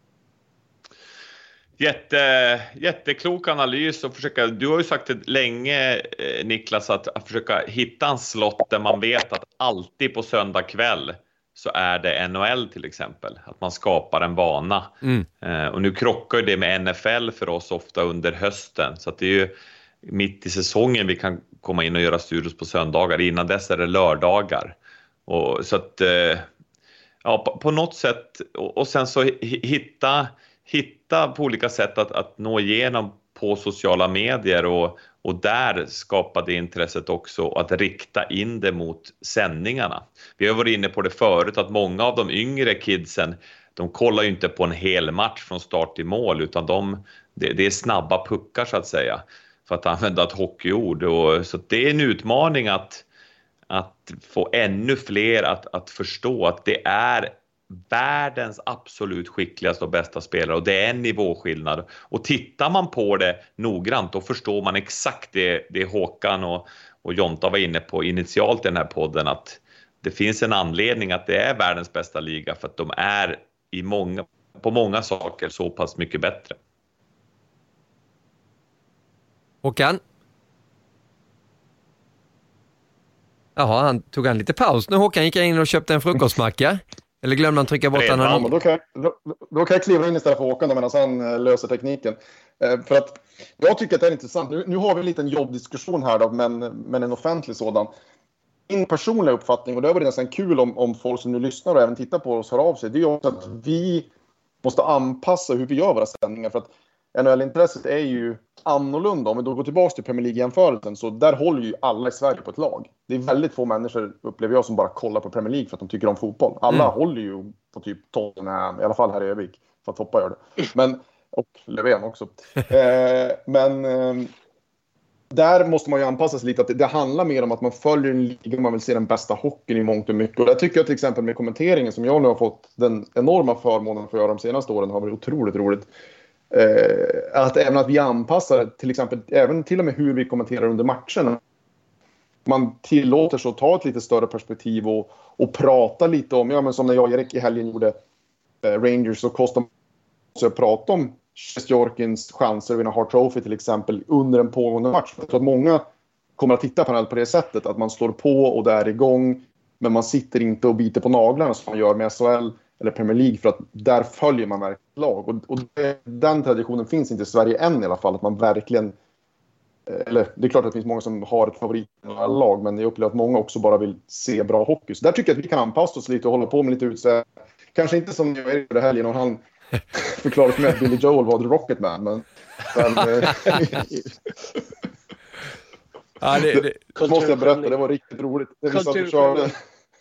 Jätteklok analys, och du har ju sagt det länge, Niklas, att försöka hitta en slott där man vet att alltid på söndag kväll så är det NHL till exempel. Att man skapar en vana. Och nu krockar det med NFL för oss ofta under hösten. Så att det är ju mitt i säsongen vi kan komma in och göra studios på söndagar. Innan dess är det lördagar. Och så att, ja, på något sätt. Och sen så hitta på olika sätt att nå igenom på sociala medier och där skapa det intresset också, och att rikta in det mot sändningarna. Vi har varit inne på det förut, att många av de yngre kidsen, de kollar ju inte på en hel match från start till mål, utan det är snabba puckar så att säga, för att använda ett hockeyord. Så det är en utmaning att få ännu fler att förstå att det är världens absolut skickligaste och bästa spelare, och det är en nivåskillnad. Och tittar man på det noggrant, då förstår man exakt det Håkan och Jonta var inne på initialt i den här podden, att det finns en anledning att det är världens bästa liga, för att de är på många saker så pass mycket bättre. Håkan? Jaha, han tog lite paus. Nu Håkan gick in och köpte en frukostmacka. Eller glömde han trycka bort den? Ja, då kan jag kliva in istället för Håkan medan han löser tekniken. För att jag tycker att det är intressant. Nu har vi en liten jobbdiskussion här då, men en offentlig sådan. Min personliga uppfattning, och det var nästan kul om folk som nu lyssnar och även tittar på oss hör av sig, det är ju också att vi måste anpassa hur vi gör våra sändningar, för att NHL-intresset är ju annorlunda. Om vi då går tillbaka till Premier League-jämförelsen, så där håller ju alla i Sverige på ett lag. Det är väldigt få människor, upplever jag, som bara kollar på Premier League för att de tycker om fotboll. Alla håller ju på typ Tottenham, i alla fall här i Övik, för att Toppa gör det. Och Löfven också. Där måste man ju anpassa sig lite, att det handlar mer om att man följer en liga, man vill se den bästa hockeyn i mångt och mycket. Och där tycker jag till exempel med kommenteringen, som jag nu har fått den enorma förmånen för att göra de senaste åren, har varit otroligt roligt. Att även att vi anpassar till exempel även till och med hur vi kommenterar under matchen. Man tillåter sig att ta ett lite större perspektiv och prata lite om, men som när jag och Erik i helgen gjorde Rangers, så kostar det att prata om Sjestjorkins chanser att vinna Hart Trophy till exempel under en pågående match. Jag tror att många kommer att titta på det sättet, att man står på och det är igång, men man sitter inte och biter på naglarna som man gör med SHL eller Premier League, för att där följer man verkligen lag. Och den traditionen finns inte i Sverige än i alla fall, att man verkligen eller det är klart att det finns många som har ett favoritlag, men jag upplever att många också bara vill se bra hockey. Så där tycker jag att vi kan anpassa oss lite och hålla på med lite utsäg. Kanske inte som jag är det här genom han förklarade för mig att Billy Joel var The Rocket Man, men ja, det måste jag berätta, det var riktigt roligt. När vi satt och körde.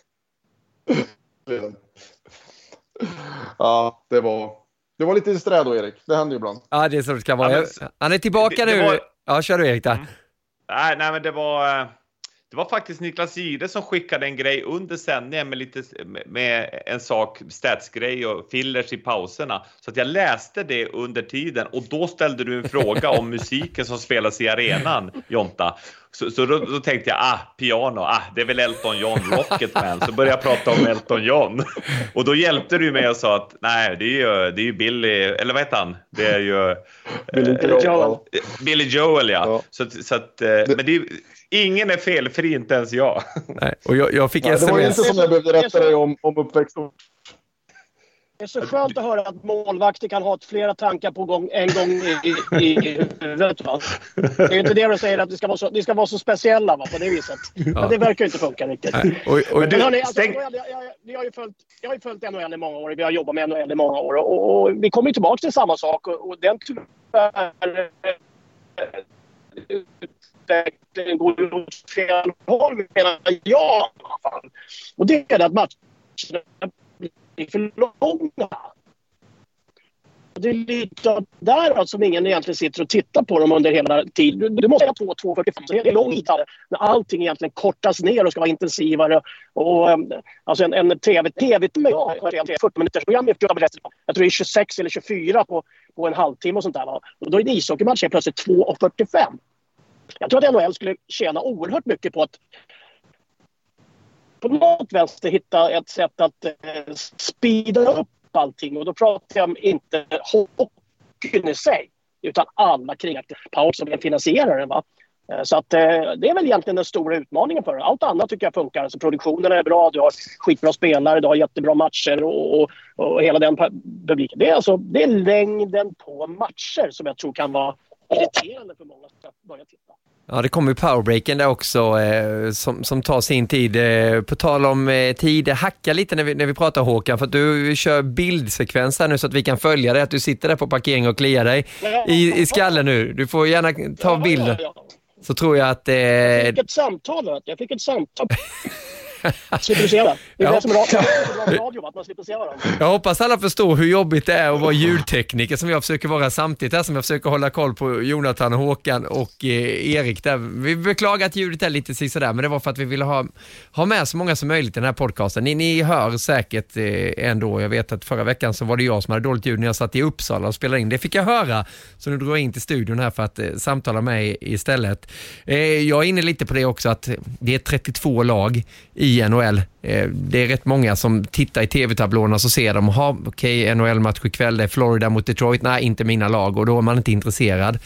Ja, det var lite sträd då, Erik. Det händer ju ibland. Ja, det är så det ska vara. Han är tillbaka nu. Ja, kör du, Erik där. Nej, men det var faktiskt Niklas Gide som skickade en grej under sändningen med en sak, statsgrej och fillers i pauserna. Så att jag läste det under tiden och då ställde du en fråga om musiken som spelas i arenan, Jonta. Så då tänkte jag, piano, det är väl Elton John, Rocket Man. Så började jag prata om Elton John. Och då hjälpte du mig och sa att nej, det är ju Billy, eller vad heter han? Det är ju Billy Joel, ja. Så att, men det är, ingen är felfri, inte ens jag. Nej, och jag fick sms. Det var inte som jag behövde rätta dig om uppväxtord. Det är så skönt att höra att målvakter kan ha flera tankar på gång en gång i huvudet. Va? Det är inte det du säger, att det ska vara så speciella, va, på det viset. Ja. Men det verkar inte funka riktigt. Men hörni, alltså, jag har ju följt NHL i många år. Vi har jobbat med NHL i många år. Och vi kommer ju tillbaka till samma sak. Och den tyvärr utvecklingen går åt fel håll, menar jag. Och det är att matcherna blir för långa. Det är lite där som ingen egentligen sitter och tittar på dem under hela tiden. Du måste ha 2:45, så det är lång tid när allting egentligen kortas ner och ska vara intensivare. Och alltså en tv med 40 minuters program, jag tror det är 26 eller 24 på en halvtimme och sånt där. Va? Och då är det ishockeymatch plötsligt 2:45. Jag tror att NHL skulle tjäna oerhört mycket på att på något vänster hitta ett sätt att speeda upp allting. Och då pratar jag inte hockeyn i sig, utan alla kring Power som är finansierare. Va? Så att det är väl egentligen den stora utmaningen för det. Allt annat tycker jag funkar. Alltså, produktionen är bra, du har skitbra spelare, du har jättebra matcher och hela den publiken. Det är längden på matcher som jag tror kan vara irriterande för många att börja titta. Ja, det kommer ju powerbreaken där också som tar sin tid. På tal om tid, hacka lite när vi pratar, Håkan, för att du kör bildsekvens här nu så att vi kan följa det, att du sitter där på parkering och kliar dig i skallen nu. Du får gärna ta bilden. Så tror jag att... Jag fick ett samtal. Slipper du se det? Det är det som är radio, att man slipper se varandra. Jag hoppas alla förstår hur jobbigt det är att vara ljudtekniker som jag försöker vara samtidigt här, som jag försöker hålla koll på Jonathan, Håkan och Erik där. Vi beklagar att ljudet är lite sådär, men det var för att vi ville ha med så många som möjligt i den här podcasten. Ni hör säkert ändå. Jag vet att förra veckan så var det jag som hade dåligt ljud när jag satt i Uppsala och spelade in. Det fick jag höra, så nu drog jag in till studion här för att samtala med istället. Jag är inne lite på det också, att det är 32 lag i NHL. Det är rätt många som tittar i tv-tablåerna, så ser de, okej, NHL-match ikväll, det är Florida mot Detroit, nej, inte mina lag, och då är man inte intresserad.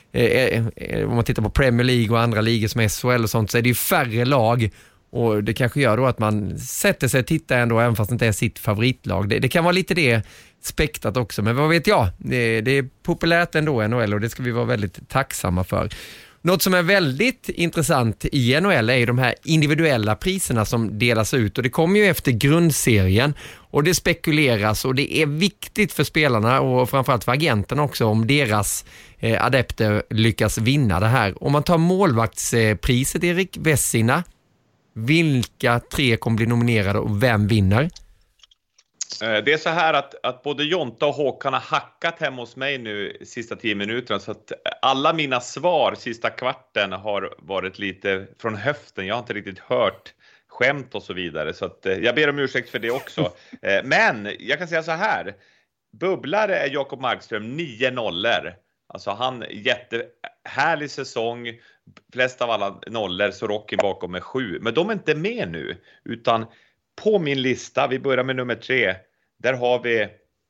Om man tittar på Premier League och andra ligor som SHL och sånt, så är det ju färre lag, och det kanske gör då att man sätter sig och tittar ändå, även fast det inte är sitt favoritlag. Det kan vara lite det spektat också, men vad vet jag, det är populärt ändå, NHL, och det ska vi vara väldigt tacksamma för. Något som är väldigt intressant i NHL är ju de här individuella priserna som delas ut, och det kommer ju efter grundserien, och det spekuleras, och det är viktigt för spelarna och framförallt för agenterna också, om deras adepter lyckas vinna det här. Om man tar målvaktspriset, Erik Vessina, vilka 3 kommer bli nominerade och vem vinner? Det är så här att både Jonta och Håkan har hackat hemma hos mig nu sista 10 minuterna, så att alla mina svar sista kvarten har varit lite från höften. Jag har inte riktigt hört skämt och så vidare, så att jag ber om ursäkt för det också. Men jag kan säga så här: bubblare är Jakob Markström 9-0. Alltså han jättehärlig säsong, flest av alla nollor, så Rocky bakom med 7. Men de är inte med nu, utan på min lista, vi börjar med nummer 3. Där har vi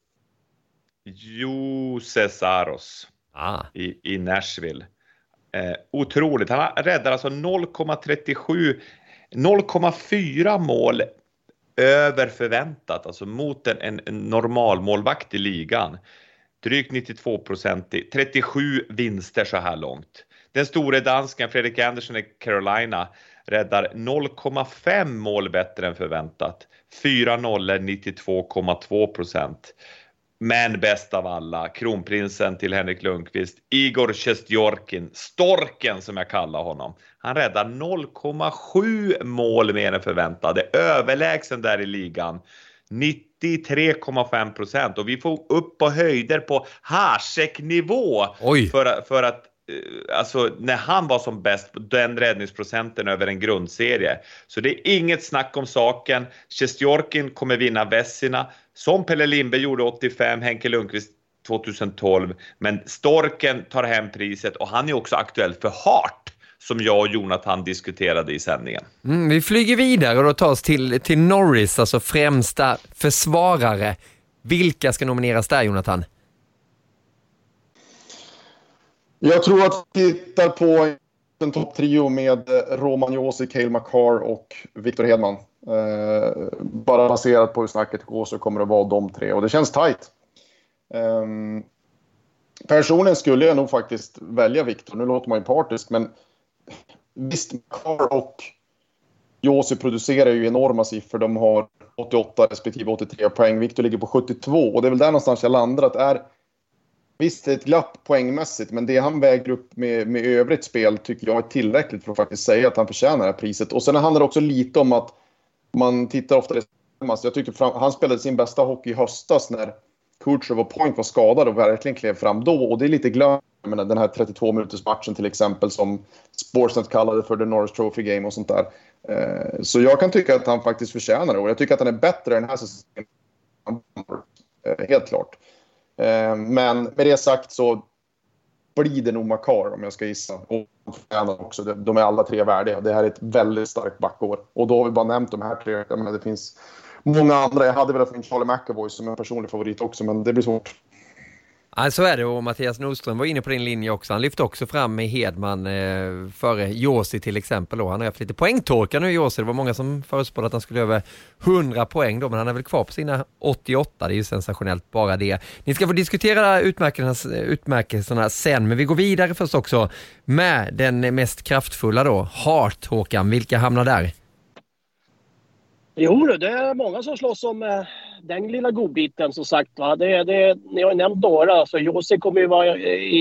Jose Saros i Nashville. Otroligt. Han räddar alltså 0,37, 0,4 mål över förväntat. Alltså mot en normal målvakt i ligan. Drygt 92%, 37 vinster så här långt. Den store dansken Fredrik Andersson i Carolina räddar 0,5 mål bättre än förväntat. 4-0, 92,2%. Men bäst av alla, kronprinsen till Henrik Lundqvist, Igor Sjestjorkin, storken som jag kallar honom. Han räddar 0,7 mål mer än förväntat. Det är överlägsen där i ligan. 93,5%. Och vi får upp på höjder på Hasek-nivå för att alltså när han var som bäst, den räddningsprocenten över en grundserie. Så det är inget snack om saken. Sjestjorkin kommer vinna Vessina som Pelle Lindberg gjorde 85, Henke Lundqvist 2012. Men Storken tar hem priset och han är också aktuell för Hart som jag och Jonathan diskuterade i sändningen. Vi flyger vidare och då tar oss till Norris, alltså främsta försvarare. Vilka ska nomineras där, Jonathan? Jag tror att vi tittar på en topptrio med Roman Josi, Cale Makar och Victor Hedman. Bara baserat på hur snacket går så kommer det vara de tre. Och det känns tajt. Personligen skulle jag nog faktiskt välja Victor. Nu låter man ju partisk, men visst, Makar och Josi producerar ju enorma siffror. De har 88 respektive 83 poäng. Victor ligger på 72. Och det är väl där någonstans jag landar att är... Visst, det är ett glapp poängmässigt, men det han väger upp med övrigt spel tycker jag är tillräckligt för att faktiskt säga att han förtjänar det här priset. Och sen handlar det också lite om att man tittar ofta... Jag tycker han spelade sin bästa hockey i höstas när Kutjerov och Point var skadade och verkligen klev fram då. Och det är lite glömt, den här 32-minuters matchen till exempel som Sportsnet kallade för The Norris Trophy Game och sånt där. Så jag kan tycka att han faktiskt förtjänar det. Och jag tycker att han är bättre än den här säsongen. Helt klart. Men med det sagt så blir det nog Makar om jag ska gissa. Och också. De är alla tre värdiga. Det här är ett väldigt starkt backår. Och då har vi bara nämnt de här tre. Jag menar, det finns många andra. Jag hade velat få in Charlie McAvoy som en personlig favorit också, men det blir svårt. Ja, så är det, och Mattias Nordström var inne på din linje också. Han lyfte också fram med Hedman före Josi till exempel. Han har haft lite poängtorka nu, Josi. Det var många som förutspådde att han skulle över 100 poäng då, men han är väl kvar på sina 88. Det är ju sensationellt bara det. Ni ska få diskutera utmärkelserna sen, men vi går vidare först också med den mest kraftfulla då, Hart, Håkan. Vilka hamnar där? Jo, det är många som slåss om den lilla godbiten som sagt. Va? Ni har ju nämnt några. Alltså, Josi kommer ju vara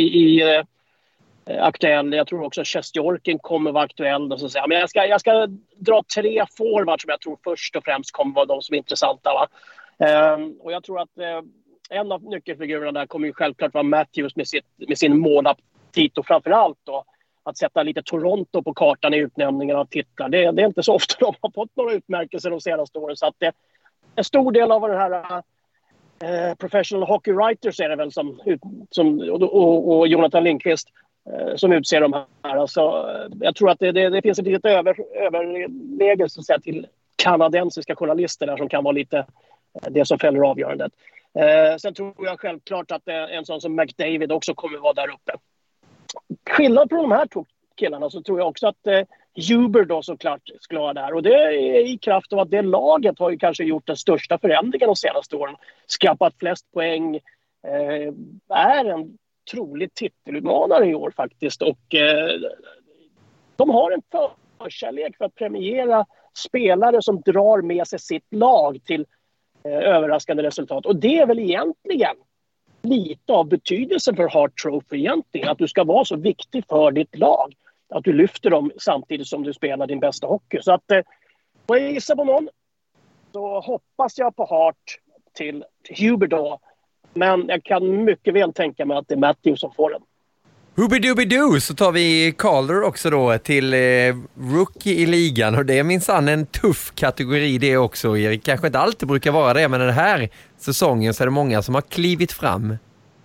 aktuell. Jag tror också Sjestjorkin kommer vara aktuell. Så att säga. Men jag ska dra 3 forwards som jag tror först och främst kommer vara de som är intressanta. Va? Och jag tror att en av nyckelfigurerna där kommer ju självklart vara Matthews med sin målaptit och framförallt då att sätta lite Toronto på kartan i utnämningen av titlar. Det är inte så ofta de har fått några utmärkelser de senaste åren. Så att en stor del av den här professional hockey writers är det väl och Jonathan Lindqvist som utser de här. Alltså, jag tror att det finns ett litet överläge så att säga, till kanadensiska journalister där som kan vara lite det som fäller avgörandet. Sen tror jag självklart att en sån som McDavid också kommer vara där uppe. Skillnad på de här två killarna så tror jag också att Huber då såklart skulle vara där. Och det är i kraft av att det laget har ju kanske gjort den största förändringen de senaste åren. Skapat flest poäng. Är en trolig titelutmanare i år faktiskt. Och de har en förkärlek för att premiera spelare som drar med sig sitt lag till överraskande resultat. Och det är väl egentligen lite av betydelsen för Hart Trophy egentligen. Att du ska vara så viktig för ditt lag. Att du lyfter dem samtidigt som du spelar din bästa hockey. Så att får jag gissa på någon så hoppas jag på Hart till Huber då. Men jag kan mycket väl tänka mig att det är Matthews som får den. Hubidubidu, så tar vi Calder också då till rookie i ligan. Och det är minsann en tuff kategori det också, Erik. Kanske inte alltid brukar vara det, men den här säsongen så är det många som har klivit fram.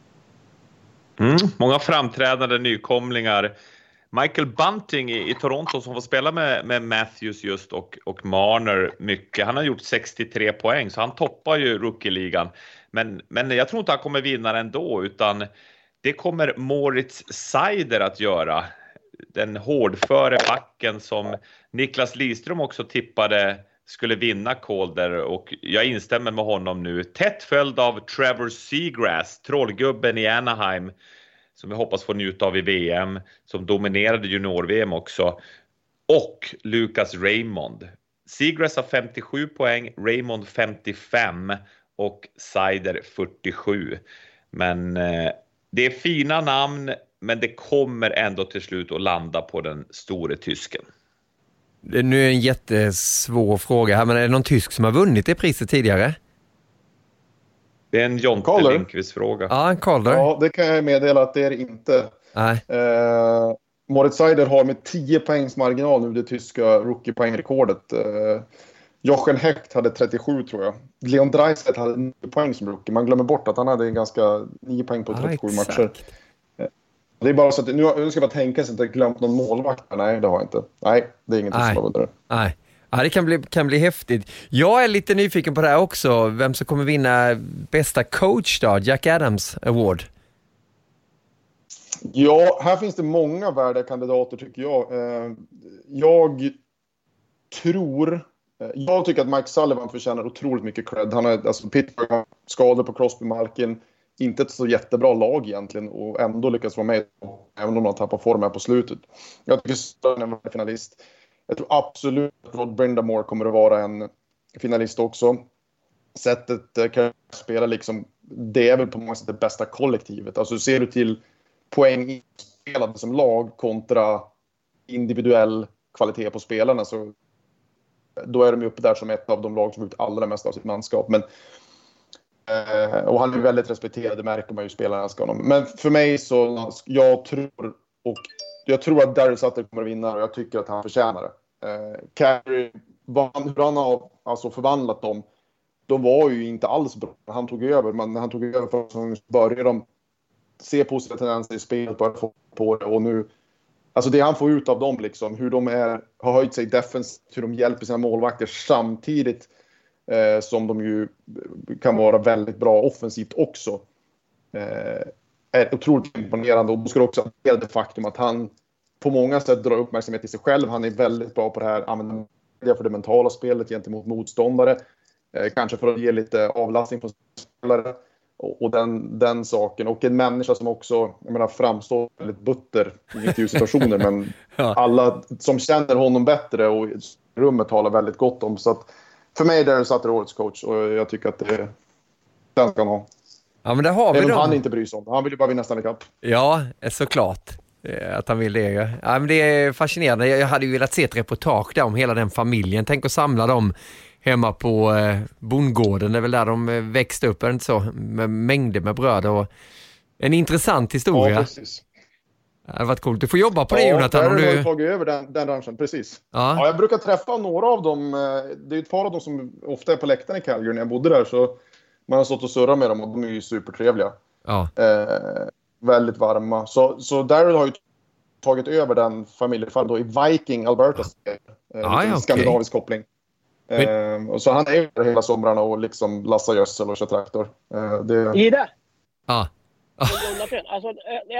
Många framträdande nykomlingar. Michael Bunting i Toronto som får spela med Matthews just och Marner mycket. Han har gjort 63 poäng så han toppar ju rookie-ligan. Men jag tror inte han kommer vinna ändå, utan det kommer Moritz Seider att göra. Den hårdföre backen som Niklas Lidström också tippade skulle vinna Calder, och jag instämmer med honom nu. Tätt följd av Trevor Seagrass, trollgubben i Anaheim, som vi hoppas få njuta av i VM, som dominerade junior-VM också, och Lucas Raymond. Seagrass har 57 poäng, Raymond 55 och Seider 47. Men det är fina namn, men det kommer ändå till slut att landa på den store tysken. Det är nu en jättesvår fråga här, men är det någon tysk som har vunnit det priset tidigare? Det är en Jonte Lindqvist-fråga. Ja, en Calder. Ja, det kan jag meddela att det är inte. Nej. Moritz Seider har med 10 poängs marginal nu det tyska rookie-poängrekordet. Jochen Hecht hade 37 tror jag. Leon Draisaitl hade 9 poäng som rookie. Man glömmer bort att han hade 9 poäng på 37 matcher. Det är bara så att nu ska jag bara tänka sig att jag glömt någon målvakt. Nej, det har jag inte. Nej, det är ingenting som har vunnit. Nej. Ja, det kan bli häftigt. Jag är lite nyfiken på det här också. Vem som kommer vinna bästa coach då? Jack Adams Award. Ja, här finns det många värda kandidater tycker jag. Jag tycker att Mike Sullivan förtjänar otroligt mycket cred. Han har alltså Pittsburgh har skador på Crosby-marken. Inte ett så jättebra lag egentligen och ändå lyckas vara med även om de har tappat form här på slutet. Jag tycker Sullivan är en finalist. Jag tror absolut att Rod Brindamore kommer att vara en finalist också. Sättet kan spela liksom, det är väl på många sätt det bästa kollektivet. Alltså ser du till poäng spelade som lag kontra individuell kvalitet på spelarna så då är de uppe där som ett av de lag som har ut allra mest av sitt manskap. Men och han är väldigt respekterad, det märker man ju spelarna ska honom. Men för mig så jag tror att Daryl Sutter kommer att vinna och jag tycker att han förtjänar det. Carey, hur han har alltså förvandlat dem, de var ju inte alls bra när han tog över, men när han tog över för att börja de se positiva tendenser i spelet, börja få på det och nu alltså det han får ut av dem liksom, hur de har höjt sig defensivt, hur de hjälper sina målvakter samtidigt som de ju kan vara väldigt bra offensivt också. Är otroligt imponerande och då ska det också ha det faktum att han på många sätt drar uppmärksamhet till sig själv. Han är väldigt bra på det här, använder det för det mentala spelet gentemot motståndare. Kanske för att ge lite avlastning på spelare och den saken. Och en människa som också, jag menar, framstår väldigt butter i intervjusituationer men alla som känner honom bättre och rummet talar väldigt gott om. Så att för mig är det Sutter årets coach och jag tycker att det den ska han ha. Ja, men det har vi även då. Han inte bryr sig om. Han vill ju bara vinna Stanley Cup. Ja, såklart. Att han vill det. Ja, men det är fascinerande. Jag hade ju velat se ett reportage där om hela den familjen. Tänk att samla dem hemma på bondgården. Det är väl där de växte upp, är det inte så? Med mängder med bröder. Och en intressant historia. Ja, precis. Det har varit coolt. Du får jobba på det, Jonathan. Ja, du har tagit över den branschen, precis. Ja, jag brukar träffa några av dem. Det är ett par av dem som ofta är på läktaren i Calgary när jag bodde där. Så man har stått och surrat med dem och de är ju supertrevliga. Ja. Väldigt varma. Så Daryl har ju tagit över den familjefallen då i Viking, Alberta. Skandinavisk koppling. Och så han är ju hela somrarna och liksom lassar gödsel och kör traktor. Ida! Ja. Alltså,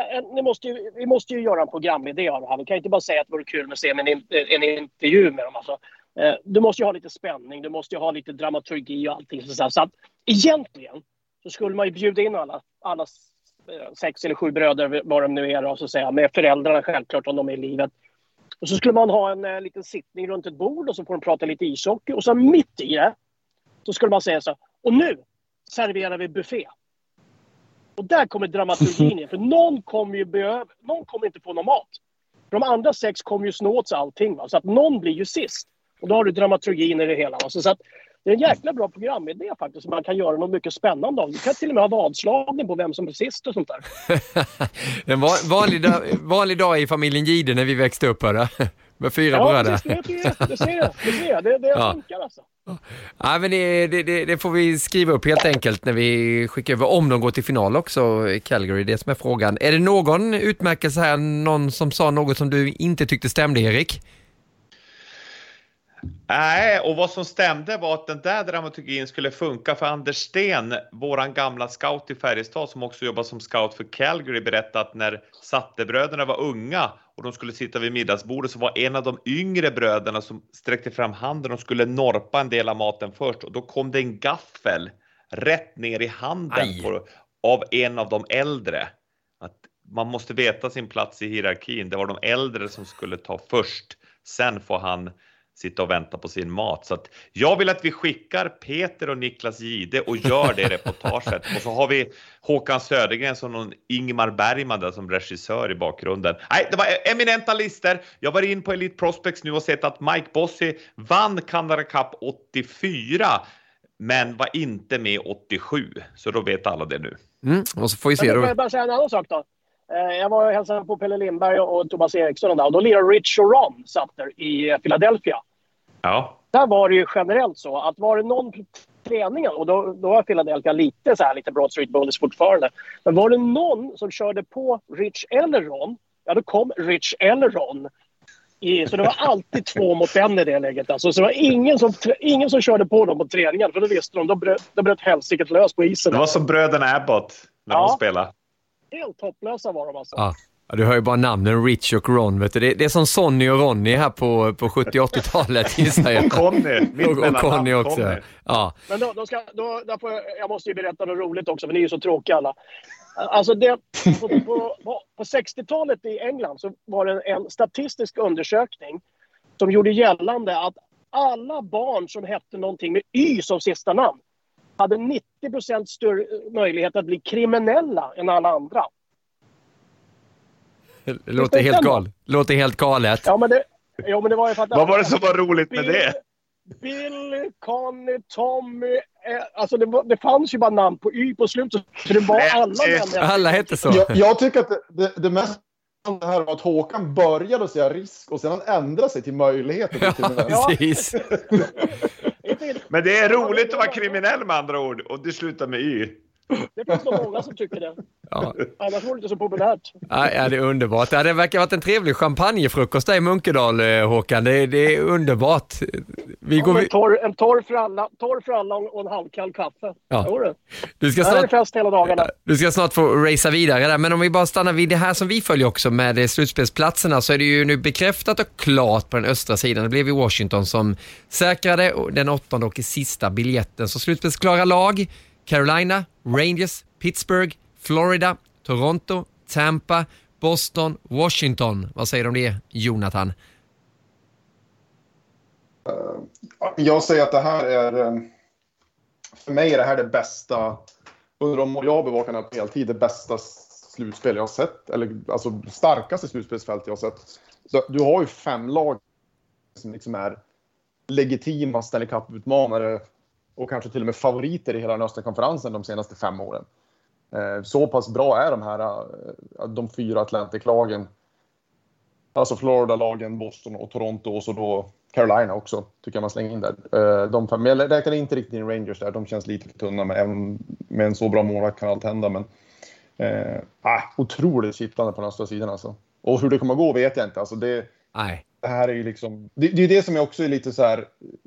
vi måste ju göra en programidé av det här. Vi kan inte bara säga att det vore kul att se en intervju med dem. Alltså, du måste ju ha lite spänning, du måste ju ha lite dramaturgi och allting. Så att egentligen så skulle man ju bjuda in alla 6 eller 7 bröder, vad de nu är, och så säga, med föräldrarna självklart om de är i livet. Och så skulle man ha en liten sittning runt ett bord och så får de prata lite ishockey. Och så mitt i det så skulle man säga så här, och nu serverar vi buffé. Och där kommer dramaturgin in. För någon kommer inte få någon mat. För de andra 6 kommer ju snå åt sig allting. Va? Så att någon blir ju sist. Och då har du dramaturgin i det hela. Va? Så att det är en jäkla bra programidé faktiskt. Så man kan göra något mycket spännande av. Du kan till och med ha vadslagning på vem som är sist och sånt där. En vanlig dag i familjen Gide när vi växte upp här. Med 4 bröder. Det ser jag. Det funkar alltså. Ja, men det får vi skriva upp helt enkelt när vi skickar över om de går till final också i Calgary. Det som är frågan. Är det någon utmärkelse här? Någon som sa något som du inte tyckte stämde, Erik? Nej, och vad som stämde var att den där dramaturgin skulle funka för Anders Sten, våran gamla scout i Färjestad som också jobbar som scout för Calgary, berättade att när Sattebröderna var unga och de skulle sitta vid middagsbordet så var en av de yngre bröderna som sträckte fram handen och skulle norpa en del av maten först och då kom det en gaffel rätt ner i handen av en av de äldre. Att man måste veta sin plats i hierarkin. Det var de äldre som skulle ta först. Sen får han sitta och vänta på sin mat. Så att jag vill att vi skickar Peter och Niklas Gide och gör det reportaget. Och så har vi Håkan Södergren som någon Ingmar Bergman där som regissör i bakgrunden. Nej, det var eminenta lister. Jag var in på Elite Prospects nu och sett att Mike Bossy vann Canada Cup 84. Men var inte med 87. Så då vet alla det nu. Och så får vi se då. Jag bara säga en annan sak då. Jag var och hälsade på Pelle Lindberg och Thomas Eriksson och då lirade Rich och Ron satt där i Philadelphia. Ja. Där var det ju generellt så att var det någon träningen och då var Philadelphia lite Broad Street Bulls fortfarande. Men var det någon som körde på Rich eller Ron, ja då kom Rich eller Ron. Så det var alltid 2 mot 1 i det läget. Alltså, så det var ingen som körde på dem på träningen. För då visste de, då bröt helsticket lös på isen. Det var som bröderna Abbott när de spelade. Helt topplösa var de alltså. Ja, du hör ju bara namnen Rich och Ron. Vet du. Det är som Sonny och Ronny här på 70-80-talet. Och Conny. Och Conny också. Conny. Ja. Men jag måste ju berätta något roligt också, för ni är ju så tråkiga alla. Alltså på 60-talet i England så var det en statistisk undersökning som gjorde gällande att alla barn som hette någonting med Y som sista namn hade 90% större möjlighet att bli kriminella än alla andra. Det låter helt galet. Ja, men det var ju för att... Vad var det som var roligt med det? Billy, Conny, Tommy... Alltså det fanns ju bara namn på Y på slutet. Så det var alla hette så. Jag tycker att det mest det här var att Håkan började säga risk och sedan ändrade sig till möjligheter. Ja, precis. Men det är roligt att vara kriminell med andra ord. Och det slutar med Y. Det finns nog många som tycker det. Ja. Annars var det inte så populärt. Ja, det är underbart. Det verkar ha varit en trevlig champagnefrukost där i Munkedal, Håkan. Det är underbart. En torr för alla och en halvkall kaffe. Ja. Det är fest hela dagarna. Du ska snart få racea vidare där. Men om vi bara stannar vid det här som vi följer också med slutspelsplatserna, så är det ju nu bekräftat och klart på den östra sidan. Det blev ju Washington som säkrade den 8:e och sista biljetten. Så slutspelsklara lag: Carolina, Rangers, Pittsburgh, Florida, Toronto, Tampa, Boston, Washington. Vad säger du om det, Jonathan? Jag säger att det här är, för mig är det här det bästa, under de år jag bevakar på heltid, det bästa slutspel jag har sett. Eller alltså starkaste slutspelsfält jag har sett. Så du har ju 5 lag som liksom är legitima Stanley Cup-utmanare och kanske till och med favoriter i hela den östra konferensen de senaste 5 åren. Så pass bra är de 4 Atlantic-lagen. Alltså Florida-lagen, Boston och Toronto och så då Carolina också, tycker jag man slänger in där. De 5, jag räknar inte riktigt in Rangers där, de känns lite för tunna, men även med en så bra målvakt kan allt hända. Men otroligt kittande på den östra sidan alltså. Och hur det kommer gå vet jag inte. Alltså det här är ju liksom, det är det som jag också är lite så här.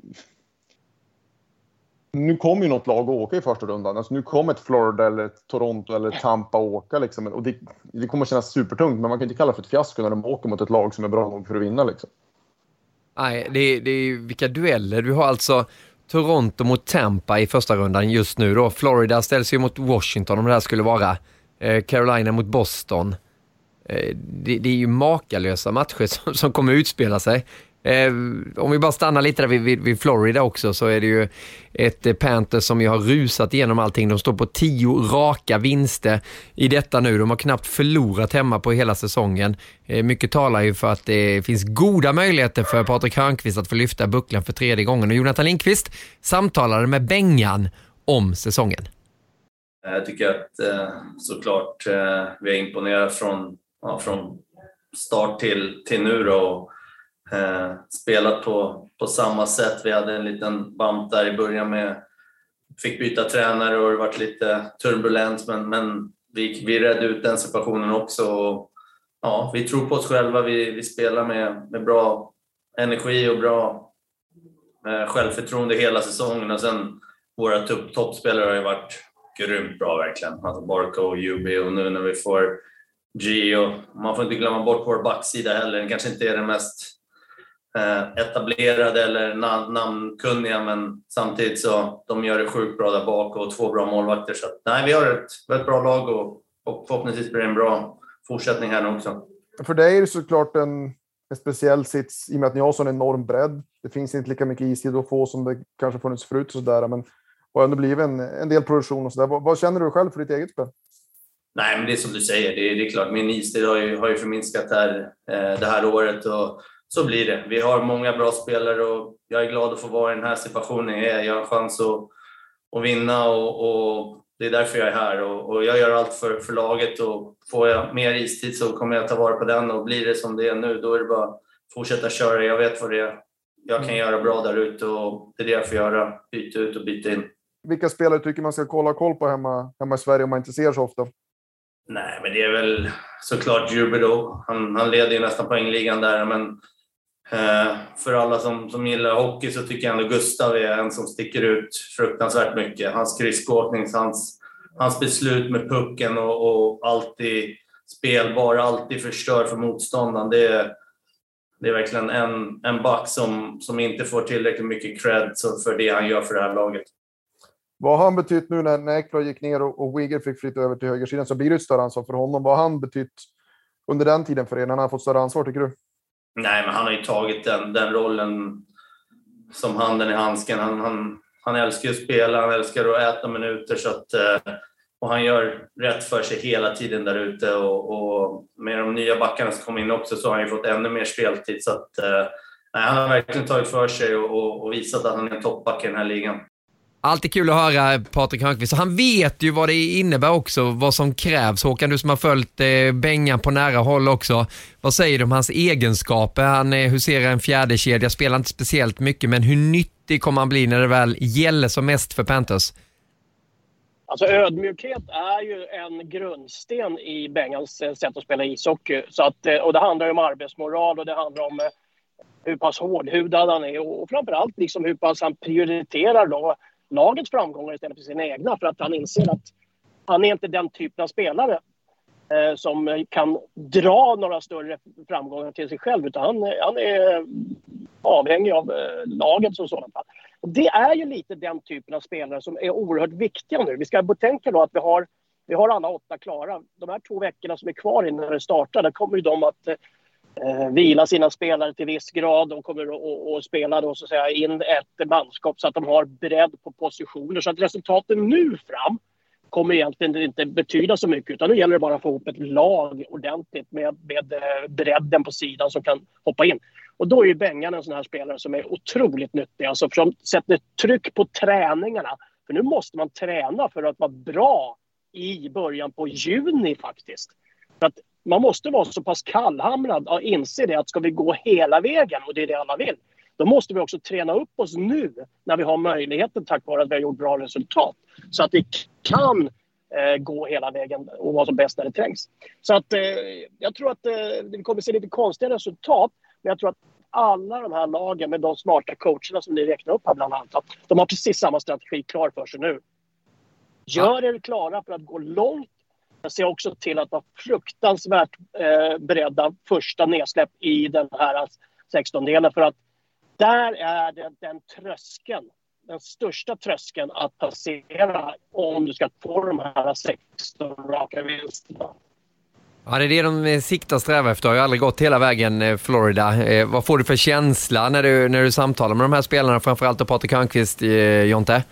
Nu kommer ju något lag att åka i första rundan. Alltså nu kommer ett Florida eller ett Toronto eller Tampa åka liksom. Och det kommer kännas supertungt, men man kan inte kalla det för ett fiasko när de åker mot ett lag som är bra nog för att vinna liksom. Nej, det är vilka dueller. Du har alltså Toronto mot Tampa i första rundan just nu då. Florida ställs ju mot Washington om det här skulle vara. Carolina mot Boston. Det är ju makalösa matcher som kommer utspela sig. Om vi bara stannar lite där vid Florida också, så är det ju ett Panthers som ju har rusat igenom allting. De står på 10 raka vinster i detta nu. De har knappt förlorat hemma på hela säsongen. Mycket talar ju för att det finns goda möjligheter för Patrik Hörnqvist att få lyfta bucklan för 3:e gången. Och Jonathan Lindqvist samtalade med Bengan om säsongen. Jag tycker att såklart vi har imponerat från start till nu då. Spelat på samma sätt. Vi hade en liten bump där i början med fick byta tränare och det varit lite turbulent, men vi redde ut den situationen också. Och, ja, vi tror på oss själva. Vi spelar med bra energi och bra självförtroende hela säsongen, och sen våra toppspelare har ju varit grymt bra verkligen. Alltså Barco och Juby, och nu när vi får G, och man får inte glömma bort vår backsida heller. Den kanske inte är den mest etablerade eller namnkunniga, men samtidigt så de gör det sjukt bra där bak och 2 bra målvakter, så att, nej, vi har ett bra lag och förhoppningsvis blir det en fortsättning här nu också. För dig är det såklart en speciell sits i och med att ni har sån enorm bredd. Det finns inte lika mycket istid att få som det kanske funnits förut. Sådär, men det har ändå blivit en del produktion och sådär. Vad känner du själv för ditt eget spel? Nej, men det är som du säger. Det är klart, min istid har ju förminskat här, det här året. Och så blir det. Vi har många bra spelare och jag är glad att få vara i den här situationen. Jag har en chans att vinna och det är därför jag är här. Och jag gör allt för laget och får jag mer istid så kommer jag ta vara på den. Och blir det som det är nu, då är det bara att fortsätta köra. Jag vet vad det är jag kan göra bra där ute och det är det jag får göra. Byta ut och byta in. Vilka spelare tycker man ska koll på hemma i Sverige om man inte ser så ofta? Nej, men det är väl såklart Jubido. Han leder ju nästan poängligan där, men för alla som gillar hockey så tycker jag ändå Gustav är en som sticker ut fruktansvärt mycket. Hans skridskoåkning, hans beslut med pucken och alltid spelbar, alltid förstör för motståndaren. Det är verkligen en back som inte får tillräckligt mycket cred för det han gör för det här laget. Vad har han betytt nu när Ekblad gick ner och Wigger fick flytta över till högersidan, så blir det ett större ansvar för honom. Vad har han betytt under den tiden för er när han har fått större ansvar, tycker du? Nej, men han har ju tagit den rollen som handen i handsken. Han älskar att spela, han älskar att äta minuter så att, och han gör rätt för sig hela tiden där ute och med de nya backarna som kom in också så har han ju fått ännu mer speltid så att nej, han har verkligen tagit för sig och visat att han är en toppback i den här ligan. Alltid kul att höra Patrik Hörnqvist. Han vet ju vad det innebär också, vad som krävs. Håkan, du som har följt Bengan på nära håll också. Vad säger du om hans egenskaper? Han huserar en fjärde kedja, spelar inte speciellt mycket, men hur nyttig kommer han bli när det väl gäller som mest för Panthers? Alltså ödmjukhet är ju en grundsten i Bengans sätt att spela ishockey. Så att, och det handlar ju om arbetsmoral och det handlar om hur pass hårdhudad han är och framförallt liksom hur pass han prioriterar då lagets framgångar istället för sina egna, för att han inser att han är inte den typen av spelare som kan dra några större framgångar till sig själv, utan han är avhängig av laget som sådant. Och det är ju lite den typen av spelare som är oerhört viktiga nu. Vi ska betänka då att vi har alla 8 klara. De här 2 veckorna som är kvar innan det startar, där kommer ju de att vila sina spelare till viss grad. De kommer att spela då, så att säga, in ett manskap så att de har bredd på positioner. Så att resultaten nu fram kommer egentligen inte betyda så mycket, utan nu gäller det bara att få ihop ett lag ordentligt med bredden på sidan som kan hoppa in. Och då är ju Bengan en sån här spelare som är otroligt nyttig. Alltså för att sätta tryck på träningarna. För nu måste man träna för att vara bra i början på juni faktiskt. För att man måste vara så pass kallhamrad och inse det att ska vi gå hela vägen, och det är det alla vill, då måste vi också träna upp oss nu när vi har möjligheten tack vare att vi har gjort bra resultat. Så att vi kan gå hela vägen och vara som bäst när det trängs. Så att jag tror att vi kommer se lite konstiga resultat, men jag tror att alla de här lagen med de smarta coacherna som ni räknar upp här bland annat, de har precis samma strategi klar för sig nu. Gör er klara för att gå långt. Jag ser också till att vara fruktansvärt beredda första nedsläpp i den här 16-delen, för att där är det den största tröskeln att passera om du ska få de här 16 raka vinsterna. Ja, det är det de siktar sträva efter. Jag har aldrig gått hela vägen Florida. Vad får du för känsla när du samtalar med de här spelarna, framförallt då Patrik Hörnqvist, Jonte?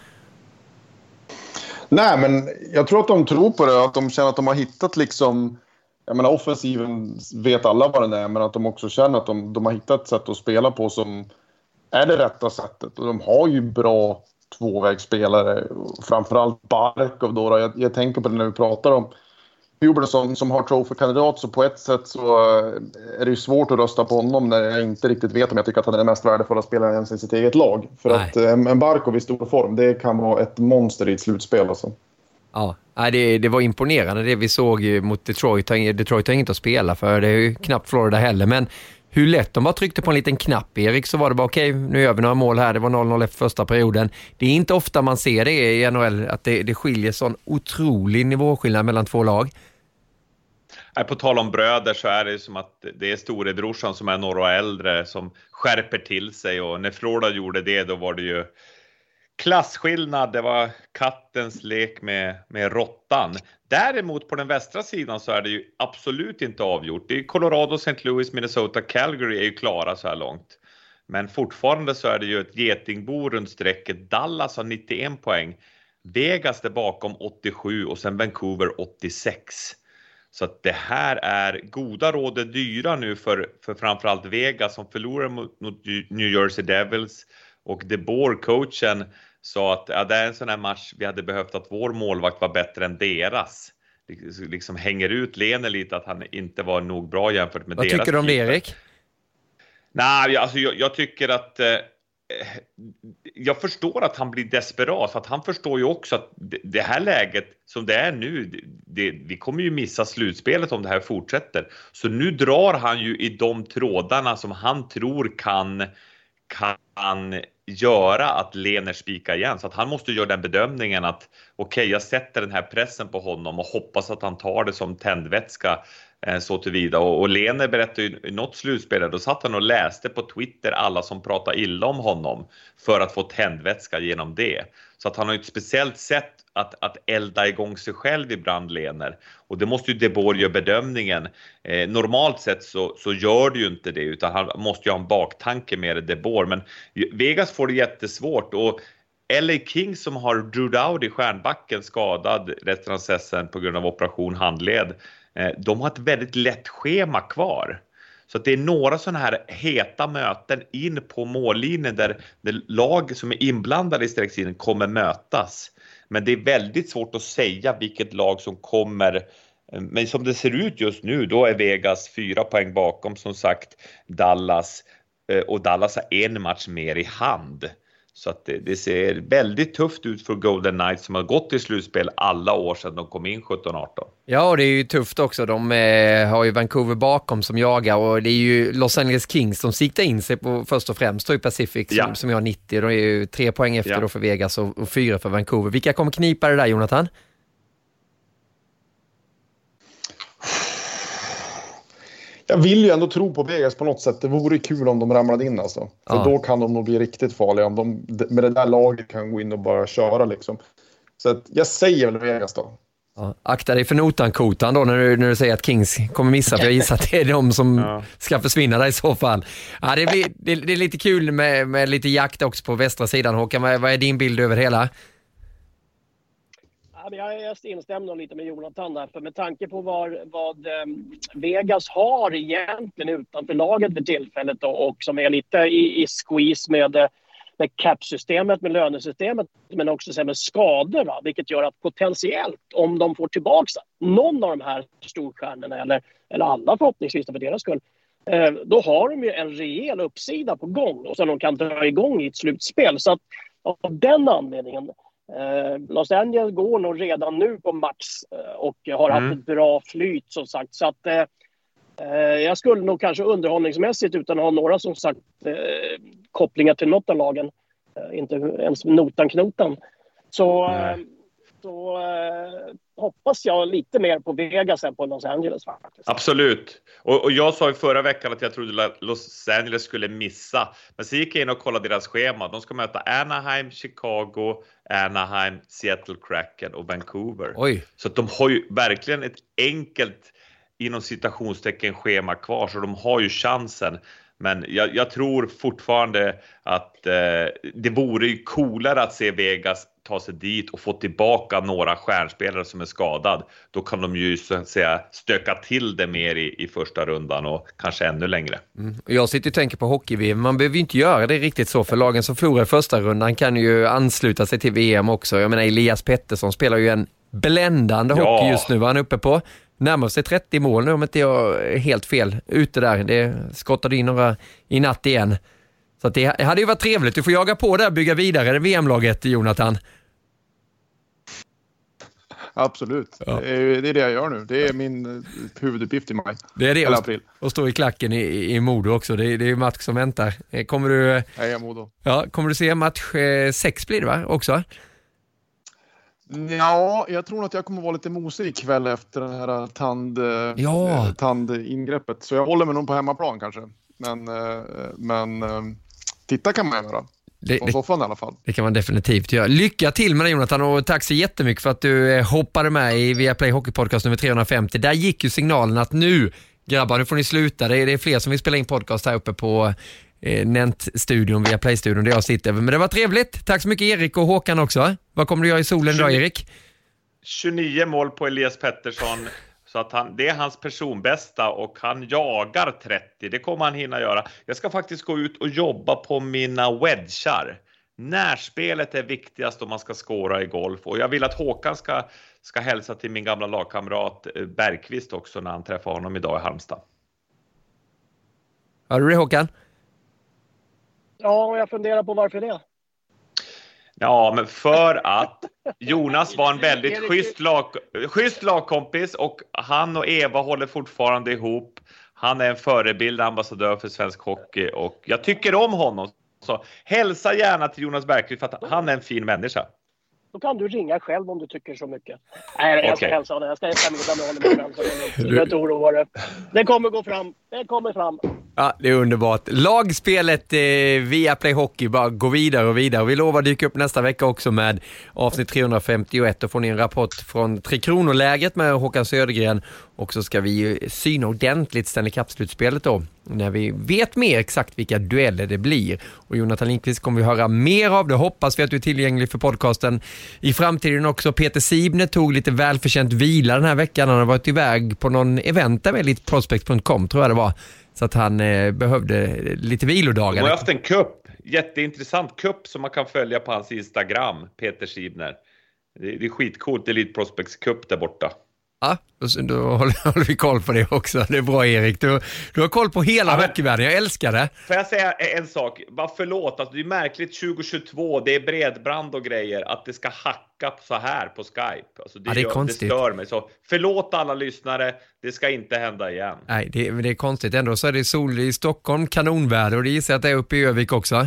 Nej, men jag tror att de tror på det, att de känner att de har hittat liksom, jag menar offensiven vet alla vad den är, men att de också känner att de har hittat ett sätt att spela på som är det rätta sättet. Och de har ju bra tvåvägsspelare, framförallt Barkov då. Jag tänker på det när vi pratar om Huberson som har trofékandidat, så på ett sätt så är det ju svårt att rösta på honom när jag inte riktigt vet om jag tycker att han är den mest värdefulla spelaren ens i sitt eget lag. För att en Barkov i stor form, det kan vara ett monster i ett slutspel alltså. Ja, det var imponerande det vi såg mot Detroit. Detroit har inget att spela för, det är ju knappt Florida heller, men hur lätt de bara tryckte på en liten knapp, Erik, så var det bara okej, nu gör vi några mål här. Det var 0-0 efter första perioden. Det är inte ofta man ser det i NHL, att det skiljer sån otrolig nivåskillnad mellan två lag. På tal om bröder så är det som att det är storebrorsan som är några äldre som skärper till sig, och när Florida gjorde det, då var det ju klasskillnad, det var kattens lek med råttan. Däremot på den västra sidan så är det ju absolut inte avgjort. Det är Colorado, St. Louis, Minnesota, Calgary är ju klara så här långt. Men fortfarande så är det ju ett getingbo runt strecket. Dallas har 91 poäng. Vegas är bakom 87 och sen Vancouver 86. Så att det här är goda råd är dyra nu för framförallt Vegas som förlorar mot New Jersey Devils. Och DeBoer, coachen, sa att det är en sån här match vi hade behövt att vår målvakt var bättre än deras. Liksom hänger ut Lehner lite att han inte var nog bra jämfört med deras. Vad tycker du om det, Erik? Nej, alltså jag tycker att jag förstår att han blir desperat, för att han förstår ju också att det här läget som det är nu, vi kommer ju missa slutspelet om det här fortsätter. Så nu drar han ju i de trådarna som han tror kan göra att Lehner spikar igen. Så att han måste göra den bedömningen att okej, jag sätter den här pressen på honom och hoppas att han tar det som tändvätska så tillvida. Och Lehner berättade ju i något slutspel, då satt han och läste på Twitter alla som pratar illa om honom för att få tändvätska genom det. Så att han har ju ett speciellt sätt att elda igång sig själv ibland, Lehner. Och det måste ju DeBoer göra bedömningen. Normalt sett så gör det ju inte det, utan han måste ju ha en baktanke med DeBoer. Men Vegas får det jättesvårt, och LA Kings som har Drew Doughty, stjärnbacken, skadad resten av säsongen på grund av operation handled. De har ett väldigt lätt schema kvar. Så att det är några sådana här heta möten in på mållinjen där lag som är inblandade i sträcksidan kommer mötas. Men det är väldigt svårt att säga vilket lag som kommer. Men som det ser ut just nu, då är Vegas 4 poäng bakom, som sagt, Dallas. Och Dallas har en match mer i hand. Så att det ser väldigt tufft ut för Golden Knights som har gått i slutspel alla år sedan de kom in 17-18. Ja, och det är ju tufft också. De har ju Vancouver bakom som jagar, och det är ju Los Angeles Kings som siktar in sig på först och främst då i Pacific som har 90. De är ju 3 poäng efter då för Vegas och 4 för Vancouver. Vilka kommer knipa det där, Jonathan? Jag vill ju ändå tro på Vegas på något sätt. Det vore kul om de ramlade in alltså. För då kan de nog bli riktigt farliga. Om de med det där laget kan gå in och bara köra liksom. Så att jag säger väl Vegas då. Ja, akta dig för notankotan då när du säger att Kings kommer missa. För jag gissar att det är de som ska försvinna där i så fall. Ja, det är lite kul med lite jakt också på västra sidan. Håkan, vad är din bild över hela? Jag instämmer lite med Jonathan där, för med tanke på vad Vegas har egentligen utanför laget för tillfället och som är lite i squeeze med cap-systemet, med lönesystemet, men också med skador, va? Vilket gör att potentiellt, om de får tillbaka någon av de här storstjärnorna eller alla förhoppningsvis för deras skull, då har de ju en rejäl uppsida på gång och så de kan dra igång i ett slutspel. Så att av den anledningen, Los Angeles går nog redan nu på max och har haft ett bra flyt som sagt. Så att jag skulle nog kanske underhållningsmässigt, utan att ha några som sagt kopplingar till något av lagen, inte ens notan-knotan, så hoppas jag lite mer på Vegas än på Los Angeles faktiskt. Absolut. Och jag sa i förra veckan att jag trodde att Los Angeles skulle missa. Men så gick jag in och kollade deras schema. De ska möta Anaheim, Chicago, Anaheim, Seattle Kraken och Vancouver. Oj. Så att de har ju verkligen ett enkelt inom citationstecken schema kvar. Så de har ju chansen. Men jag tror fortfarande att det vore ju coolare att se Vegas ta sig dit och få tillbaka några stjärnspelare som är skadad. Då kan de ju så att säga stöka till det mer i första rundan och kanske ännu längre. Jag sitter och tänker på hockey-VM. Man behöver ju inte göra det riktigt så, för lagen som förlorar i första rundan kan ju ansluta sig till VM också. Jag menar, Elias Pettersson spelar ju en bländande hockey just nu. Han är uppe på närmare sig 30 mål nu, om inte jag är helt fel ute där. Det skottade in några i natt igen. Så att det hade ju varit trevligt. Du får jaga på där, bygga vidare det VM-laget, Jonathan. Absolut. Ja. Det är det jag gör nu. Det är min huvuduppgift i maj. Det är det, eller april. Och stå i klacken i Modo också. Det är match som väntar. Kommer du... Heja Modo. Ja, kommer du se match 6 blir det, va? Också? Ja, jag tror att jag kommer vara lite mosig ikväll efter den här tandingreppet. Så jag håller mig nog på hemmaplan kanske. Men titta kan man göra. från soffan i alla fall. Det kan man definitivt göra. Lycka till med det, Jonathan, och tack så jättemycket för att du hoppade med i Viaplay Hockey Podcast nummer 350. Där gick ju signalen att nu, grabbar, nu får ni sluta. Det är fler som vill spela in podcast här uppe på Nent-studion, Viaplay-studion där jag sitter. Men det var trevligt. Tack så mycket Erik och Håkan också. Vad kommer du göra i solen idag, Erik? 29 mål på Elias Pettersson. Så att det är hans personbästa och han jagar 30. Det kommer han hinna göra. Jag ska faktiskt gå ut och jobba på mina wedgar. Närspelet är viktigast om man ska skåra i golf. Och jag vill att Håkan ska hälsa till min gamla lagkamrat Bergqvist också när han träffar honom idag i Halmstad. Har du det, Håkan? Ja, jag funderar på varför det. Ja, men för att Jonas var en väldigt schysst lagkompis och han och Eva håller fortfarande ihop. Han är en förebild, ambassadör för svensk hockey och jag tycker om honom. Så hälsa gärna till Jonas Bergqvist för att han är en fin människa. Då kan du ringa själv om du tycker så mycket. Nej, jag ska hälsa honom. Jag ska hälsa med honom. Du är inte orolig. Det kommer gå fram. Det kommer fram. Ja, det är underbart. Lagspelet via Play Hockey bara går vidare och vidare. Vi lovar att dyka upp nästa vecka också med avsnitt 351. Och får ni en rapport från Tre Kronor-läget med Håkan Södergren. Och så ska vi syna ordentligt Stanley Cup-slutspelet då. När vi vet mer exakt vilka dueller det blir. Och Jonathan Lindqvist kommer vi höra mer av det. Hoppas vi att du är tillgänglig för podcasten i framtiden också. Peter Sibne tog lite välförtjänt vila den här veckan. Han har varit iväg på någon event där med elitprospect.com tror jag det var. Så att han behövde lite vilodagar. Han har haft en kupp, jätteintressant kupp som man kan följa på hans Instagram, Peter Sibner. Det är skitcoolt, Elite Prospects kupp där borta. Ja, då håller vi koll på det också. Det är bra, Erik. Du har koll på hela hockeyvärlden. Jag älskar det. Får jag säga en sak? Bara förlåt. Alltså, det är märkligt 2022. Det är bredbrand och grejer. Att det ska hacka så här på Skype. Alltså, det är konstigt. Det stör mig. Så förlåt alla lyssnare. Det ska inte hända igen. Nej, det är konstigt. Ändå så är det sol i Stockholm, kanonväder. Och det gissar att det är uppe i Övik också.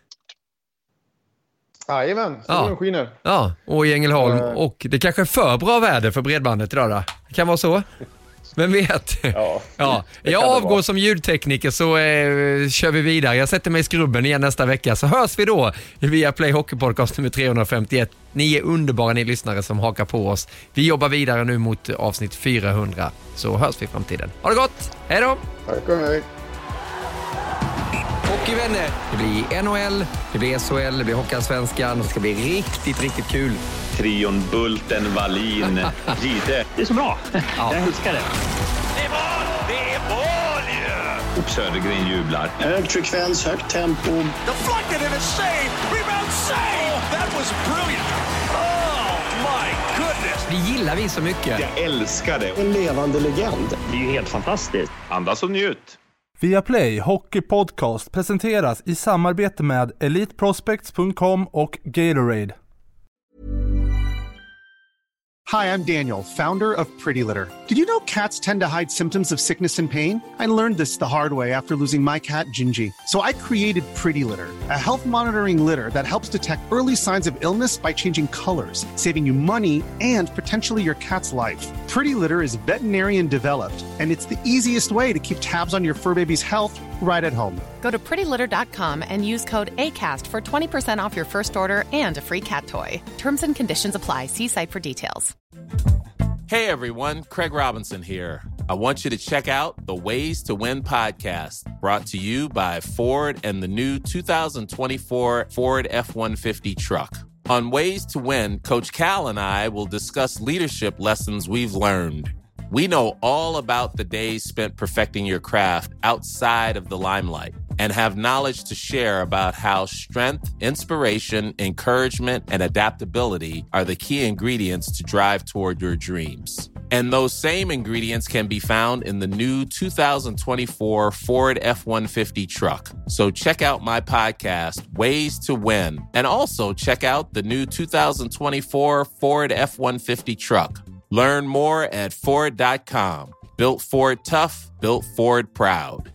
Jajamän, solen skiner. Ja, och i Ängelholm. Och det kanske är för bra väder för bredbandet idag då. Det kan vara så. Vem vet? Ja. Jag avgår som ljudtekniker så kör vi vidare. Jag sätter mig i skrubben igen nästa vecka. Så hörs vi då via Play Hockey Podcast nummer 351. Ni är underbara, ni lyssnare som hakar på oss. Vi jobbar vidare nu mot avsnitt 400. Så hörs vi i framtiden. Ha det gott! Hej då! Tack och hej! Hockeyvänner, det blir NHL, det blir SHL, det blir Hockeyallsvenskan. Det ska bli riktigt, riktigt kul. Trion Bulten, Wallin, Gide. Det är så bra. Jag älskar det. Det är mål ju! Och Södergren jublar. Hög frekvens, högt tempo. Deflected and a save! Rebound save! That was brilliant! Oh my goodness! Det gillar vi så mycket. Jag älskar det. En levande legend. Det är ju helt fantastiskt. Andas och njut. Viaplay Hockey Podcast presenteras i samarbete med eliteprospects.com och Gatorade. Hi, I'm Daniel, founder of Pretty Litter. Did you know cats tend to hide symptoms of sickness and pain? I learned this the hard way after losing my cat, Gingy. So I created Pretty Litter, a health monitoring litter that helps detect early signs of illness by changing colors, saving you money and potentially your cat's life. Pretty Litter is veterinarian developed, and it's the easiest way to keep tabs on your fur baby's health right at home. Go to prettylitter.com and use code ACAST for 20% off your first order and a free cat toy. Terms and conditions apply. See site for details. Hey everyone, Craig Robinson here. I want you to check out the Ways to Win podcast, brought to you by Ford and the new 2024 Ford F-150 truck. On Ways to Win, Coach Cal and I will discuss leadership lessons we've learned. We know all about the days spent perfecting your craft outside of the limelight and have knowledge to share about how strength, inspiration, encouragement, and adaptability are the key ingredients to drive toward your dreams. And those same ingredients can be found in the new 2024 Ford F-150 truck. So check out my podcast, Ways to Win, and also check out the new 2024 Ford F-150 truck. Learn more at Ford.com. Built Ford tough, built Ford proud.